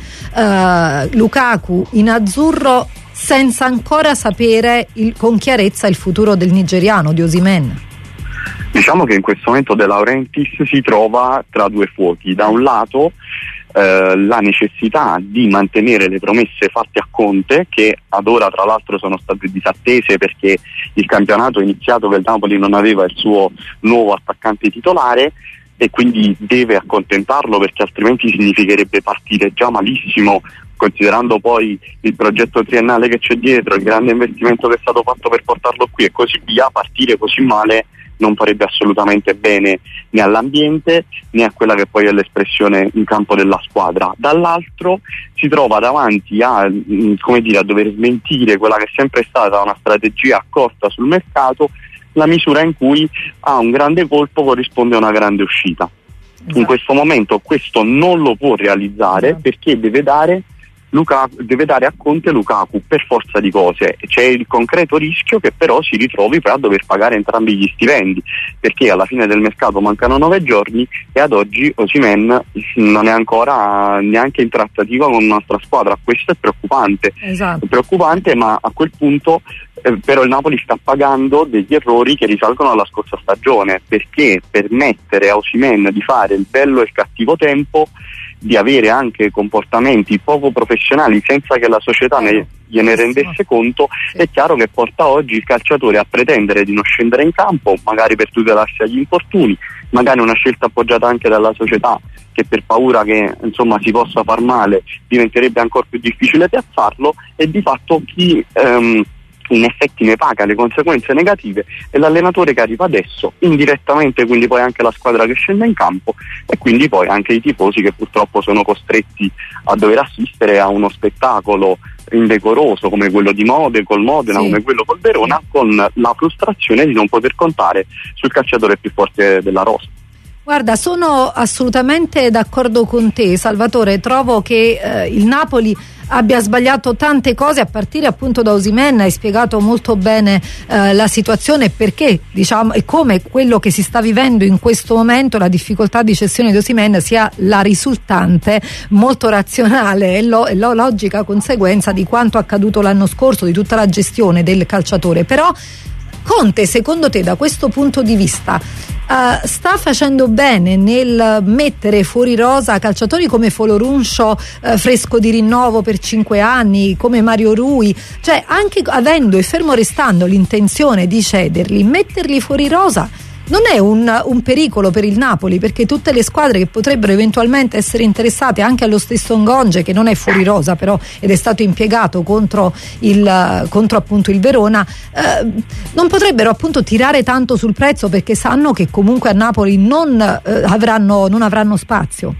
eh, Lukaku in azzurro senza ancora sapere il, con chiarezza il futuro del nigeriano, di Osimhen? Diciamo che in questo momento De Laurentiis si trova tra due fuochi. Da un lato eh, la necessità di mantenere le promesse fatte a Conte, che ad ora tra l'altro sono state disattese perché il campionato è iniziato che il Napoli non aveva il suo nuovo attaccante titolare e quindi deve accontentarlo, perché altrimenti significherebbe partire già malissimo, considerando poi il progetto triennale che c'è dietro, il grande investimento che è stato fatto per portarlo qui e così via. Partire così male non farebbe assolutamente bene né all'ambiente né a quella che poi è l'espressione in campo della squadra. Dall'altro si trova davanti a, come dire, a dover smentire quella che è sempre stata una strategia accorta sul mercato, la misura in cui a un grande colpo corrisponde una grande uscita. Esatto. In questo momento questo non lo può realizzare, esatto, perché deve dare Lukaku, deve dare a Conte Lukaku per forza di cose. C'è il concreto rischio che però si ritrovi poi a dover pagare entrambi gli stipendi, perché alla fine del mercato mancano nove giorni e ad oggi Osimhen non è ancora neanche in trattativa con un'altra squadra. Questo è preoccupante, esatto. È preoccupante, ma a quel punto eh, però il Napoli sta pagando degli errori che risalgono alla scorsa stagione, perché permettere a Osimhen di fare il bello e il cattivo tempo, di avere anche comportamenti poco professionali senza che la società ne, gliene rendesse conto, sì, è chiaro che porta oggi il calciatore a pretendere di non scendere in campo, magari per tutelarsi dagli infortuni, magari una scelta appoggiata anche dalla società, che per paura che insomma si possa far male diventerebbe ancora più difficile piazzarlo, e di fatto chi ehm, in effetti ne paga le conseguenze negative è l'allenatore che arriva adesso, indirettamente quindi poi anche la squadra che scende in campo, e quindi poi anche i tifosi che purtroppo sono costretti a dover assistere a uno spettacolo indecoroso come quello di Mode, col Modena, sì, come quello col Verona, con la frustrazione di non poter contare sul calciatore più forte della rosa. Guarda, sono assolutamente d'accordo con te, Salvatore. Trovo che eh, il Napoli abbia sbagliato tante cose, a partire appunto da Osimhen. Hai spiegato molto bene eh, la situazione, perché diciamo e come quello che si sta vivendo in questo momento, la difficoltà di cessione di Osimhen, sia la risultante molto razionale e, lo, e lo, logica conseguenza di quanto accaduto l'anno scorso, di tutta la gestione del calciatore. Però Conte, secondo te, da questo punto di vista Uh, sta facendo bene nel mettere fuori rosa calciatori come Folorunsho, uh, fresco di rinnovo per cinque anni, come Mario Rui, cioè anche avendo e fermo restando l'intenzione di cederli, metterli fuori rosa non è un, un pericolo per il Napoli, perché tutte le squadre che potrebbero eventualmente essere interessate, anche allo stesso Ngonge, che non è fuori rosa però ed è stato impiegato contro il contro appunto il Verona, eh, non potrebbero appunto tirare tanto sul prezzo, perché sanno che comunque a Napoli non eh, avranno non avranno spazio.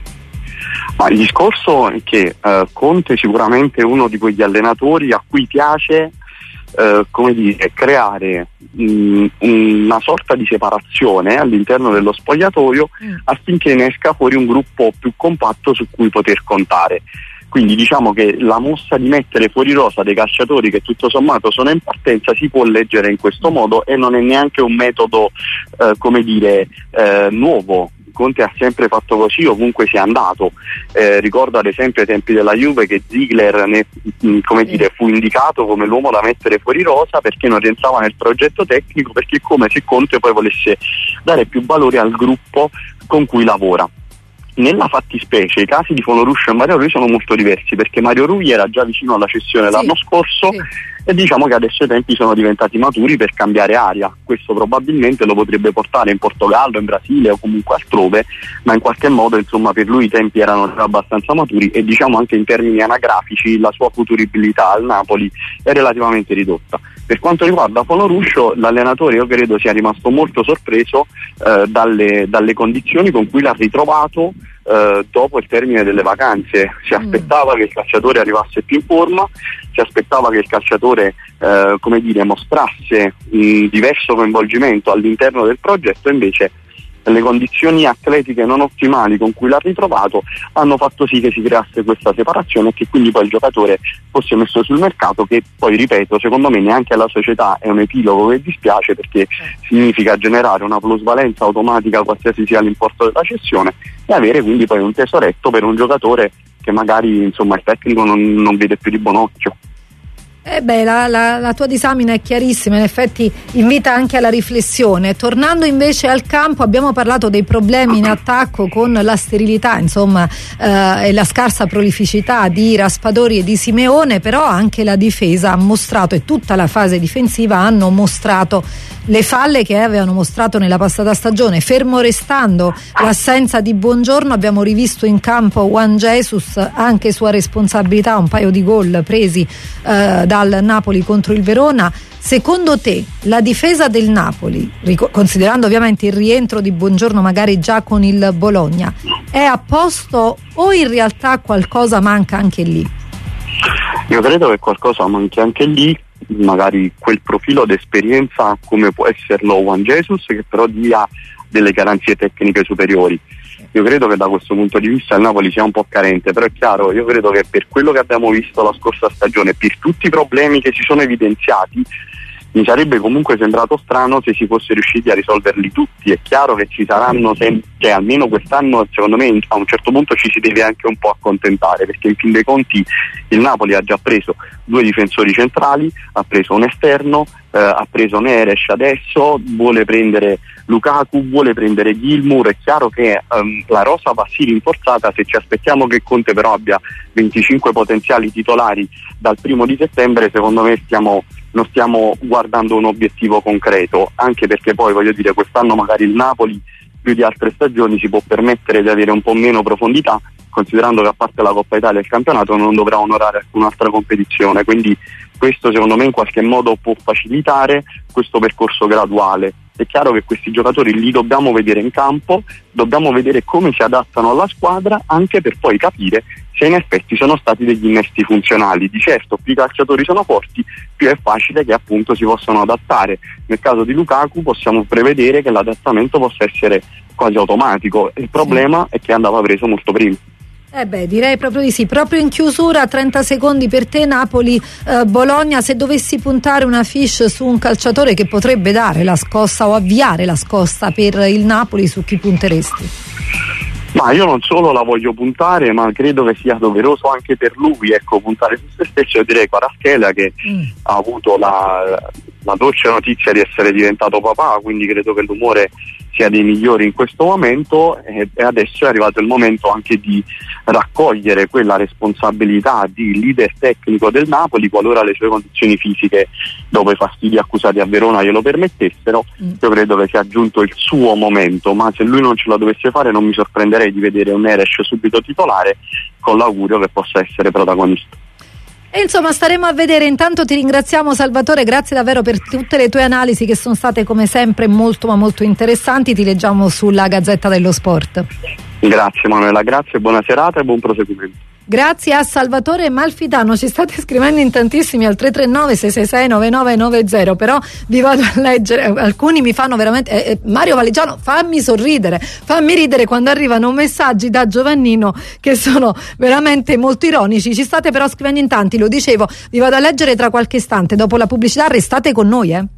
Ma il discorso è che eh, Conte sicuramente è uno di quegli allenatori a cui piace eh, come dire, creare mh, una sorta di separazione all'interno dello spogliatoio mm. affinché ne esca fuori un gruppo più compatto su cui poter contare. Quindi diciamo che la mossa di mettere fuori rosa dei calciatori che tutto sommato sono in partenza si può leggere in questo modo, e non è neanche un metodo eh, come dire eh, nuovo. Conte ha sempre fatto così ovunque sia andato. Eh, ricordo ad esempio ai tempi della Juve che Ziegler ne, come dire, fu indicato come l'uomo da mettere fuori rosa perché non rientrava nel progetto tecnico, perché è come se Conte poi volesse dare più valore al gruppo con cui lavora. Nella fattispecie i casi di Fonaruscio e Mario Rui sono molto diversi, perché Mario Rui era già vicino alla cessione sì, l'anno scorso sì. e diciamo che adesso i tempi sono diventati maturi per cambiare aria. Questo probabilmente lo potrebbe portare in Portogallo, in Brasile o comunque altrove, ma in qualche modo insomma per lui i tempi erano già abbastanza maturi, e diciamo anche in termini anagrafici la sua futuribilità al Napoli è relativamente ridotta. Per quanto riguarda Fonaruscio, l'allenatore io credo sia rimasto molto sorpreso eh, dalle, dalle condizioni con cui l'ha ritrovato eh, dopo il termine delle vacanze. Si aspettava mm. che il calciatore arrivasse più in forma, si aspettava che il calciatore eh, come dire, mostrasse un diverso coinvolgimento all'interno del progetto, invece le condizioni atletiche non ottimali con cui l'ha ritrovato hanno fatto sì che si creasse questa separazione e che quindi poi il giocatore fosse messo sul mercato, che poi, ripeto, secondo me neanche alla società è un epilogo che dispiace, perché significa generare una plusvalenza automatica qualsiasi sia l'importo della cessione e avere quindi poi un tesoretto per un giocatore che magari insomma il tecnico non, non vede più di buon occhio. Eh beh, la, la, la tua disamina è chiarissima, in effetti invita anche alla riflessione. Tornando invece al campo, abbiamo parlato dei problemi in attacco con la sterilità, insomma, eh, e la scarsa prolificità di Raspadori e di Simeone, però anche la difesa ha mostrato, e tutta la fase difensiva hanno mostrato le falle che avevano mostrato nella passata stagione. Fermo restando l'assenza di Buongiorno, abbiamo rivisto in campo Juan Jesus, anche sua responsabilità, un paio di gol presi eh, dal Napoli contro il Verona. Secondo te la difesa del Napoli, considerando ovviamente il rientro di Buongiorno magari già con il Bologna, è a posto o in realtà qualcosa manca anche lì? Io credo che qualcosa manchi anche lì, magari quel profilo d'esperienza come può esserlo Juan Jesus, che però dia delle garanzie tecniche superiori. Io credo che da questo punto di vista il Napoli sia un po' carente, però è chiaro, io credo che per quello che abbiamo visto la scorsa stagione, per tutti i problemi che si sono evidenziati, mi sarebbe comunque sembrato strano se si fosse riusciti a risolverli tutti. È chiaro che ci saranno sempre, cioè almeno quest'anno secondo me a un certo punto ci si deve anche un po' accontentare, perché in fin dei conti il Napoli ha già preso due difensori centrali, ha preso un esterno, eh, ha preso Neres adesso, vuole prendere Lukaku, vuole prendere Gilmour. È chiaro che um, la rosa va sì rinforzata, se ci aspettiamo che Conte però abbia venticinque potenziali titolari dal primo di settembre, secondo me stiamo non stiamo guardando un obiettivo concreto, anche perché poi voglio dire quest'anno magari il Napoli più di altre stagioni si può permettere di avere un po' meno profondità, considerando che a parte la Coppa Italia e il campionato non dovrà onorare alcun'altra competizione, quindi questo secondo me in qualche modo può facilitare questo percorso graduale. È chiaro che questi giocatori li dobbiamo vedere in campo, dobbiamo vedere come si adattano alla squadra, anche per poi capire se in effetti sono stati degli innesti funzionali. Di certo più i calciatori sono forti, più è facile che appunto si possano adattare. Nel caso di Lukaku possiamo prevedere che l'adattamento possa essere quasi automatico, il problema è che andava preso molto prima. Eh beh, direi proprio di sì. Proprio in chiusura, trenta secondi per te, Napoli eh, Bologna, se dovessi puntare una fiche su un calciatore che potrebbe dare la scossa o avviare la scossa per il Napoli, su chi punteresti? Ma io non solo la voglio puntare, ma credo che sia doveroso anche per lui, ecco, puntare su se stesso. Io direi Kvaratskhelia, che mm. ha avuto la, la dolce notizia di essere diventato papà, quindi credo che l'umore sia dei migliori in questo momento, e, e adesso è arrivato il momento anche di raccogliere quella responsabilità di leader tecnico del Napoli, qualora le sue condizioni fisiche dopo i fastidi accusati a Verona glielo permettessero. Mm. Io credo che sia giunto il suo momento, ma se lui non ce la dovesse fare non mi sorprenderei di vedere un Neres subito titolare, con l'augurio che possa essere protagonista. E insomma staremo a vedere. Intanto ti ringraziamo, Salvatore, grazie davvero per tutte le tue analisi che sono state come sempre molto ma molto interessanti. Ti leggiamo sulla Gazzetta dello Sport. Grazie Manuela, grazie, buona serata e buon proseguimento. grazie a Salvatore Malfitano. Ci state scrivendo in tantissimi al tre tre nove sei sei sei nove nove nove zero, però vi vado a leggere, alcuni mi fanno veramente eh, eh, Mario Valigiano, fammi sorridere, fammi ridere quando arrivano messaggi da Giovannino che sono veramente molto ironici. Ci state però scrivendo in tanti, lo dicevo, vi vado a leggere tra qualche istante. Dopo la pubblicità restate con noi, eh.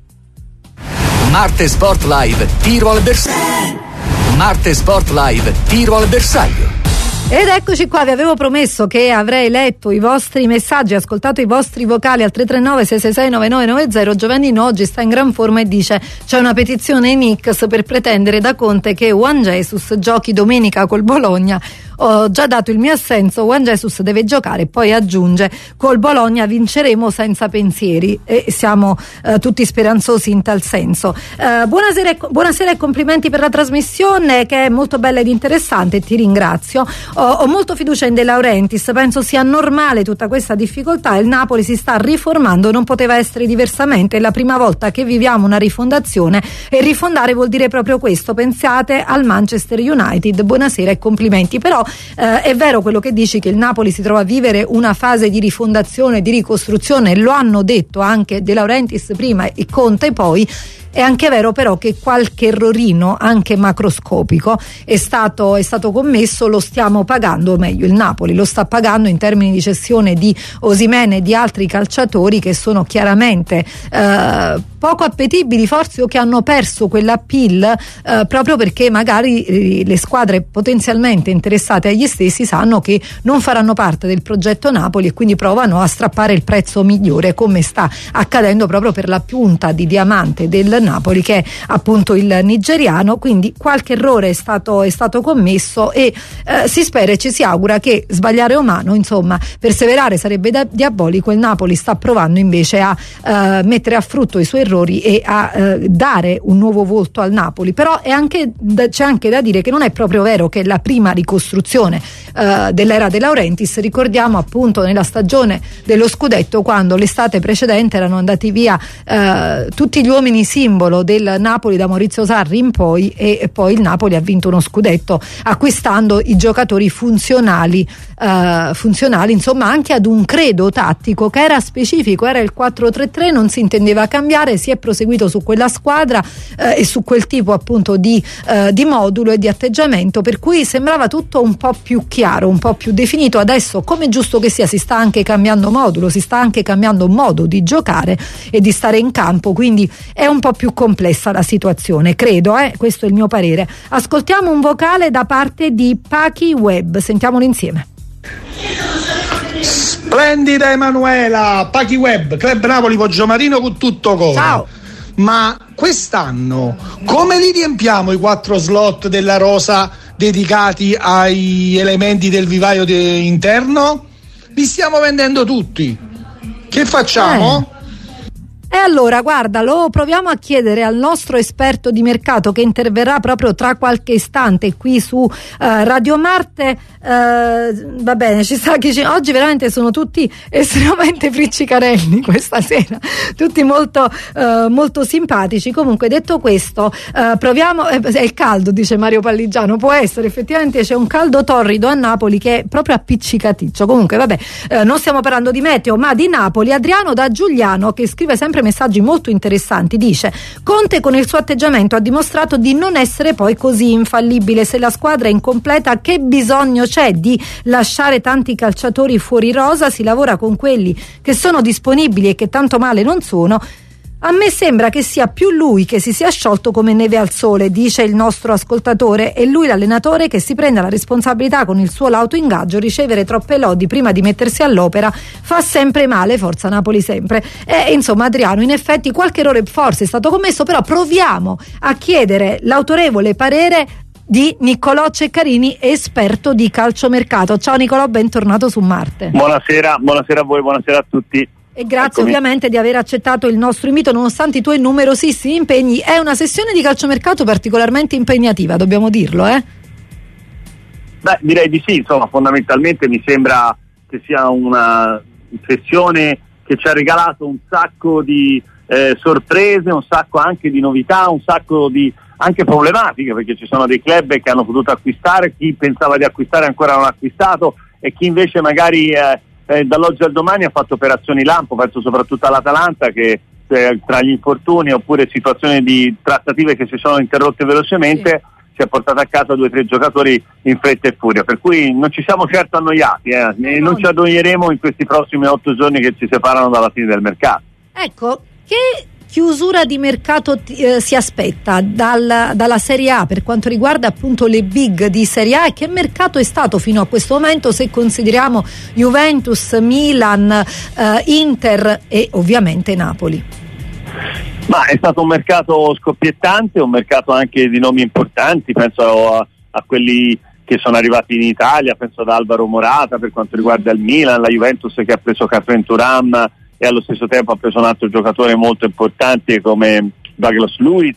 Marte Sport Live, tiro al bersaglio. Marte Sport Live, tiro al bersaglio. Ed eccoci qua, vi avevo promesso che avrei letto i vostri messaggi, ascoltato i vostri vocali al tre tre nove sei sei sei nove nove nove zero. Giovannino oggi sta in gran forma e dice: c'è una petizione in X per pretendere da Conte che Juan Jesus giochi domenica col Bologna. Ho già dato il mio assenso, Juan Jesus deve giocare. Poi aggiunge: col Bologna vinceremo senza pensieri, e siamo eh, tutti speranzosi in tal senso. Eh, buonasera, e, buonasera e complimenti per la trasmissione, che è molto bella ed interessante, ti ringrazio. Ho, ho molto fiducia in De Laurentiis, penso sia normale tutta questa difficoltà, il Napoli si sta riformando, non poteva essere diversamente, è la prima volta che viviamo una rifondazione e rifondare vuol dire proprio questo. Pensate al Manchester United. Buonasera e complimenti. Però Eh, è vero quello che dici, che il Napoli si trova a vivere una fase di rifondazione, di ricostruzione, lo hanno detto anche De Laurentiis prima e Conte poi. È anche vero però che qualche errorino, anche macroscopico, è stato, è stato commesso, lo stiamo pagando, o meglio il Napoli lo sta pagando in termini di cessione di Osimhen e di altri calciatori che sono chiaramente eh, poco appetibili forse, o che hanno perso quell'appeal eh, proprio perché magari eh, le squadre potenzialmente interessate agli stessi sanno che non faranno parte del progetto Napoli e quindi provano a strappare il prezzo migliore, come sta accadendo proprio per la punta di diamante del Napoli, che è appunto il nigeriano. Quindi qualche errore è stato, è stato commesso e eh, si spera e ci si augura che sbagliare umano, insomma perseverare sarebbe da, diabolico. Il Napoli sta provando invece a eh, mettere a frutto i suoi errori e a eh, dare un nuovo volto al Napoli. Però è anche da, c'è anche da dire che non è proprio vero che è la prima ricostruzione eh, dell'era De Laurentiis. Ricordiamo appunto nella stagione dello scudetto, quando l'estate precedente erano andati via eh, tutti gli uomini simbolo del Napoli da Maurizio Sarri in poi, e poi il Napoli ha vinto uno scudetto acquistando i giocatori funzionali, uh, funzionali insomma anche ad un credo tattico che era specifico, era il quattro tre tre, non si intendeva cambiare, si è proseguito su quella squadra uh, e su quel tipo appunto di, uh, di modulo e di atteggiamento, per cui sembrava tutto un po' più chiaro, un po' più definito. Adesso, come giusto che sia, si sta anche cambiando modulo, si sta anche cambiando modo di giocare e di stare in campo, quindi è un po' più complessa la situazione, credo, eh? Questo è il mio parere. Ascoltiamo un vocale da parte di Pachi Web, sentiamolo insieme. Splendida Emanuela, Pachi Web, Club Napoli Poggiomarino con tutto coro. Ciao. Ma quest'anno come li riempiamo i quattro slot della rosa dedicati ai elementi del vivaio de- interno? Li stiamo vendendo tutti. Che facciamo? Eh. E allora, guarda, lo proviamo a chiedere al nostro esperto di mercato che interverrà proprio tra qualche istante qui su uh, Radio Marte. Uh, va bene, ci sa che ci... oggi veramente sono tutti estremamente friccicarelli questa sera, tutti molto, uh, molto simpatici. Comunque, detto questo, uh, proviamo. Eh, è il caldo, dice Mario Palligiano. Può essere, effettivamente c'è un caldo torrido a Napoli che è proprio appiccicaticcio. Comunque, vabbè, uh, non stiamo parlando di meteo, ma di Napoli. Adriano da Giuliano, che scrive sempre messaggi molto interessanti, dice: Conte con il suo atteggiamento ha dimostrato di non essere poi così infallibile. Se la squadra è incompleta, che bisogno c'è di lasciare tanti calciatori fuori rosa? Si lavora con quelli che sono disponibili e che tanto male non sono. A me sembra che sia più lui che si sia sciolto come neve al sole, dice il nostro ascoltatore, e lui l'allenatore che si prende la responsabilità con il suo lauto ingaggio. Ricevere troppe lodi prima di mettersi all'opera fa sempre male, forza Napoli sempre. E insomma, Adriano, in effetti qualche errore forse è stato commesso, però proviamo a chiedere l'autorevole parere di Niccolò Ceccarini, esperto di calciomercato. Ciao Niccolò, bentornato su Marte. Buonasera, buonasera a voi, buonasera a tutti. E grazie Eccomi. ovviamente di aver accettato il nostro invito nonostante i tuoi numerosissimi impegni. È una sessione di calciomercato particolarmente impegnativa, dobbiamo dirlo, eh? Beh, direi di sì, insomma, fondamentalmente mi sembra che sia una sessione che ci ha regalato un sacco di eh, sorprese, un sacco anche di novità, un sacco di anche problematiche, perché ci sono dei club che hanno potuto acquistare, chi pensava di acquistare ancora non ha acquistato, e chi invece magari eh, eh, dall'oggi al domani ha fatto operazioni lampo, penso soprattutto all'Atalanta che eh, tra gli infortuni oppure situazioni di trattative che si sono interrotte velocemente sì. si è portato a casa due o tre giocatori in fretta e furia, per cui non ci siamo certo annoiati eh, e non ci annoieremo in questi prossimi otto giorni che ci separano dalla fine del mercato. Ecco, che chiusura di mercato eh, si aspetta dal, dalla Serie A per quanto riguarda appunto le big di Serie A, e che mercato è stato fino a questo momento se consideriamo Juventus, Milan, eh, Inter e ovviamente Napoli? Ma è stato un mercato scoppiettante, un mercato anche di nomi importanti, penso a, a quelli che sono arrivati in Italia, penso ad Alvaro Morata per quanto riguarda il Milan, la Juventus che ha preso Khafren Thuram e allo stesso tempo ha preso un altro giocatore molto importante come Douglas Luiz,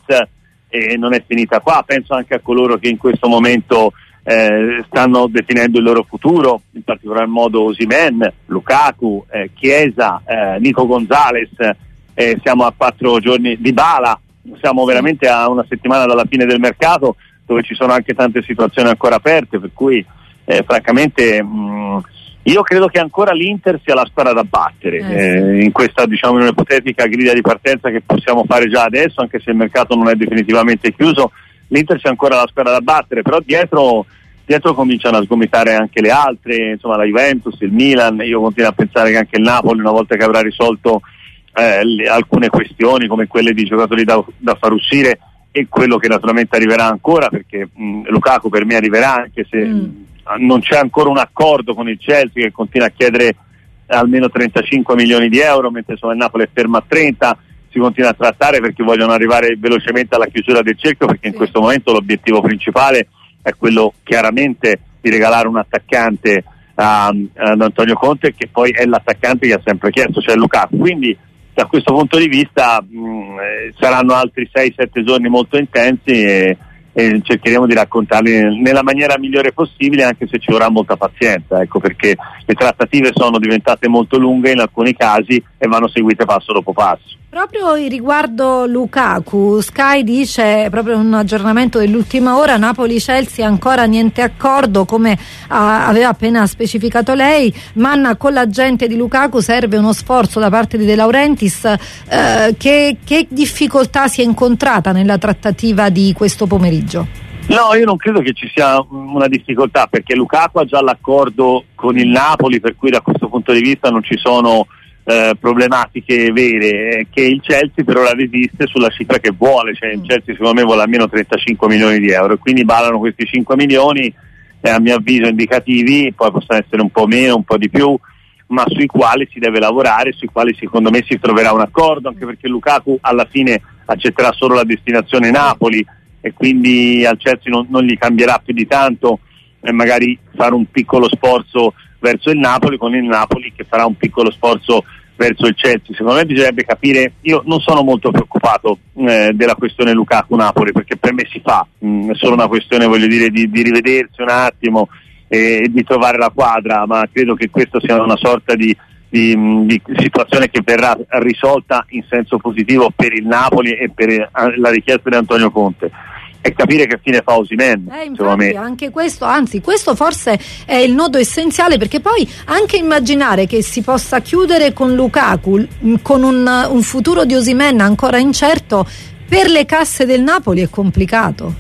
e non è finita qua. Penso anche a coloro che in questo momento eh, stanno definendo il loro futuro, in particolar modo Osimhen, Lukaku, eh, Chiesa, eh, Nico Gonzalez, eh, siamo a quattro giorni di Dybala, siamo veramente a una settimana dalla fine del mercato dove ci sono anche tante situazioni ancora aperte, per cui eh, francamente mh, io credo che ancora l'Inter sia la squadra da battere eh, eh, in questa, diciamo, in un'ipotetica griglia di partenza che possiamo fare già adesso, anche se il mercato non è definitivamente chiuso. L'Inter sia ancora la squadra da battere, però dietro, dietro cominciano a sgomitare anche le altre, insomma la Juventus, il Milan. Io continuo a pensare che anche il Napoli, una volta che avrà risolto eh, le, alcune questioni come quelle di giocatori da, da far uscire, e quello che naturalmente arriverà ancora, perché mh, Lukaku per me arriverà, anche se mm. non c'è ancora un accordo con il Chelsea che continua a chiedere almeno trentacinque milioni di euro, mentre insomma il Napoli è fermo a trenta. Si continua a trattare perché vogliono arrivare velocemente alla chiusura del cerchio, perché in questo momento l'obiettivo principale è quello chiaramente di regalare un attaccante a, ad Antonio Conte, che poi è l'attaccante che ha sempre chiesto, cioè Lukaku. Quindi da questo punto di vista mh, eh, saranno altri sei sette giorni molto intensi e, e cercheremo di raccontarli nella maniera migliore possibile, anche se ci vorrà molta pazienza, ecco, perché le trattative sono diventate molto lunghe in alcuni casi e vanno seguite passo dopo passo. Proprio riguardo Lukaku, Sky dice, proprio un aggiornamento dell'ultima ora, Napoli-Chelsea ancora niente accordo, come ah, aveva appena specificato lei. Manna, con l'agente di Lukaku serve uno sforzo da parte di De Laurentiis. Eh, che, che difficoltà si è incontrata nella trattativa di questo pomeriggio? No, io non credo che ci sia una difficoltà, perché Lukaku ha già l'accordo con il Napoli, per cui da questo punto di vista non ci sono Eh, problematiche vere, eh, che il Chelsea per ora resiste sulla cifra che vuole, cioè il Chelsea secondo me vuole almeno trentacinque milioni di euro, e quindi ballano questi cinque milioni eh, a mio avviso indicativi, poi possono essere un po' meno, un po' di più, ma sui quali si deve lavorare, sui quali secondo me si troverà un accordo, anche perché Lukaku alla fine accetterà solo la destinazione Napoli e quindi al Chelsea non, non gli cambierà più di tanto, e magari fare un piccolo sforzo verso il Napoli, con il Napoli che farà un piccolo sforzo verso il Chelsea. Secondo me bisognerebbe capire, io non sono molto preoccupato eh, della questione Lukaku-Napoli, perché per me si fa, mh, è solo una questione, voglio dire, di, di rivedersi un attimo e, e di trovare la quadra, ma credo che questa sia una sorta di, di, di situazione che verrà risolta in senso positivo per il Napoli e per eh, la richiesta di Antonio Conte. E capire che fine fa Osimhen. Eh, infatti, anche questo, anzi questo forse è il nodo essenziale, perché poi anche immaginare che si possa chiudere con Lukaku, con un, un futuro di Osimhen ancora incerto, per le casse del Napoli è complicato.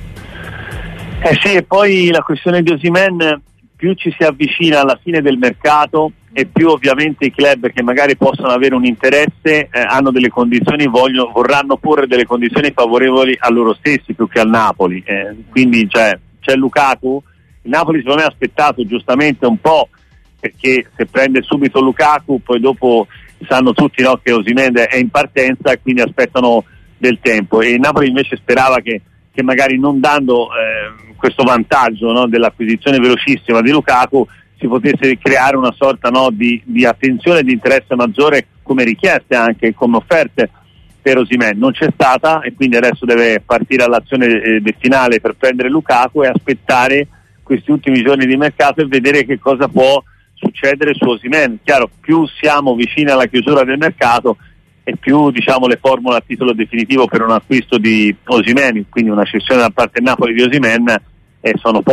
Eh sì, e poi la questione di Osimhen, più ci si avvicina alla fine del mercato e più ovviamente i club che magari possono avere un interesse eh, hanno delle condizioni, vogliono, vorranno porre delle condizioni favorevoli a loro stessi più che al Napoli, eh, quindi cioè, c'è Lukaku, il Napoli secondo me ha aspettato giustamente un po', perché se prende subito Lukaku poi dopo sanno tutti, no, che Osimhen è in partenza e quindi aspettano del tempo, e il Napoli invece sperava che, che magari non dando eh, questo vantaggio, no, dell'acquisizione velocissima di Lukaku si potesse creare una sorta, no, di, di attenzione e di interesse maggiore come richieste, anche come offerte per Osimhen. Non c'è stata e quindi adesso deve partire all'azione eh, del finale per prendere Lukaku e aspettare questi ultimi giorni di mercato e vedere che cosa può succedere su Osimhen. Chiaro, più siamo vicini alla chiusura del mercato e più, diciamo, le formule a titolo definitivo per un acquisto di Osimhen, quindi una cessione da parte del Napoli di Osimhen, eh, sono poche.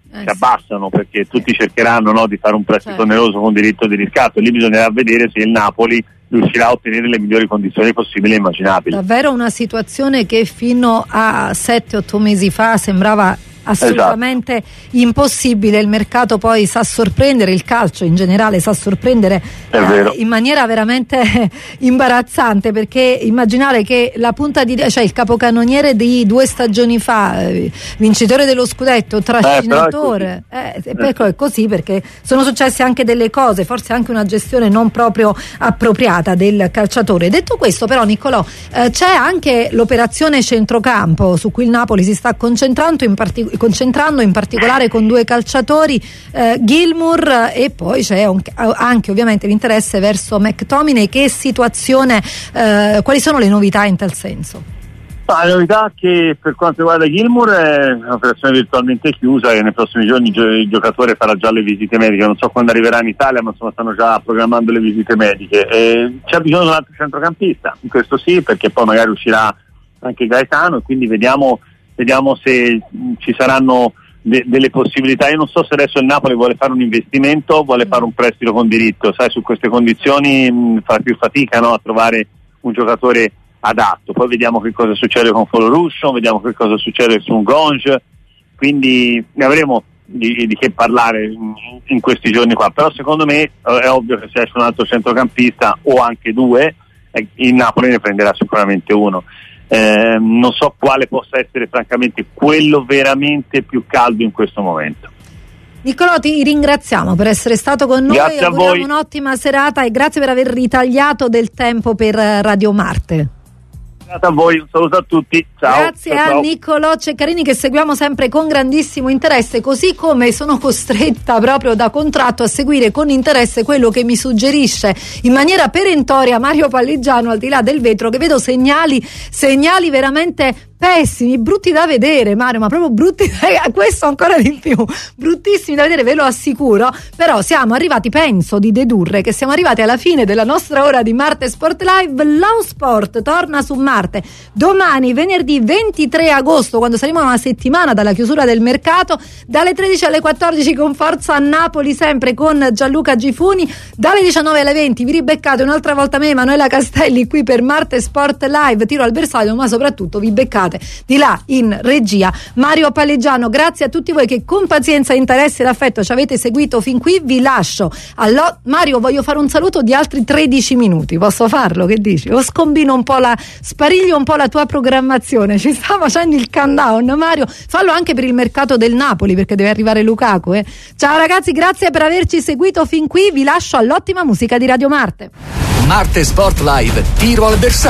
si abbassano, perché tutti cercheranno, no, di fare un prestito certo. oneroso con diritto di riscatto. Lì bisognerà vedere se il Napoli riuscirà a ottenere le migliori condizioni possibili e immaginabili. Davvero una situazione che fino a sette otto mesi fa sembrava assolutamente esatto. impossibile. Il mercato poi sa sorprendere, il calcio in generale sa sorprendere eh, in maniera veramente imbarazzante, perché immaginare che la punta di, cioè il capocannoniere di due stagioni fa, eh, vincitore dello scudetto, trascinatore, eh, eh, ecco, è così, perché sono successe anche delle cose, forse anche una gestione non proprio appropriata del calciatore. Detto questo, però, Niccolò, eh, c'è anche l'operazione centrocampo su cui il Napoli si sta concentrando in particolare concentrando in particolare con due calciatori, eh, Gilmour, e poi c'è un, anche ovviamente l'interesse verso McTominay. Che situazione, eh, quali sono le novità in tal senso? Ah, la novità è che per quanto riguarda Gilmour è un'operazione virtualmente chiusa, e nei prossimi giorni il, gio- il giocatore farà già le visite mediche. Non so quando arriverà in Italia, ma insomma stanno già programmando le visite mediche. E c'è bisogno di un altro centrocampista, in questo sì, perché poi magari uscirà anche Gaetano, e quindi vediamo Vediamo se ci saranno de- delle possibilità. Io non so se adesso il Napoli vuole fare un investimento, vuole fare un prestito con diritto. Sai, su queste condizioni mh, fa più fatica, no, a trovare un giocatore adatto. Poi vediamo che cosa succede con Foloruscio, vediamo che cosa succede su Gonge, quindi ne avremo di, di che parlare in, in questi giorni qua. Però secondo me è ovvio che se esce un altro centrocampista, o anche due, eh, il Napoli ne prenderà sicuramente uno. Eh, non so quale possa essere francamente quello veramente più caldo in questo momento. Niccolò, ti ringraziamo per essere stato con noi, grazie a voi, un'ottima serata e grazie per aver ritagliato del tempo per Radio Marte. Grazie a voi, un saluto a tutti, ciao. Grazie ciao, a ciao. Niccolò Ceccarini, che seguiamo sempre con grandissimo interesse, così come sono costretta proprio da contratto a seguire con interesse quello che mi suggerisce in maniera perentoria Mario Palleggiano, al di là del vetro, che vedo segnali segnali veramente pessimi, brutti da vedere, Mario, ma proprio brutti, da, questo ancora di più, bruttissimi da vedere, ve lo assicuro. Però siamo arrivati, penso di dedurre che siamo arrivati alla fine della nostra ora di Marte Sport Live. Lo sport torna su Marte domani, venerdì ventitré agosto, quando saremo a una settimana dalla chiusura del mercato, dalle tredici alle quattordici con Forza Napoli, sempre con Gianluca Gifuni, dalle diciannove alle venti vi ribeccate un'altra volta me, Emanuela Castelli, qui per Marte Sport Live, tiro al bersaglio, ma soprattutto vi beccate di là in regia Mario Palleggiano. Grazie a tutti voi che con pazienza, interesse ed affetto ci avete seguito fin qui. Vi lascio allo... Mario, voglio fare un saluto di altri tredici minuti, posso farlo? Che dici? O scombino un po' la spariglio un po' la tua programmazione, ci sta facendo il countdown. Mario, fallo anche per il mercato del Napoli, perché deve arrivare Lukaku, eh. Ciao ragazzi, grazie per averci seguito fin qui, vi lascio all'ottima musica di Radio Marte. Marte Sport Live, tiro al bersaglio.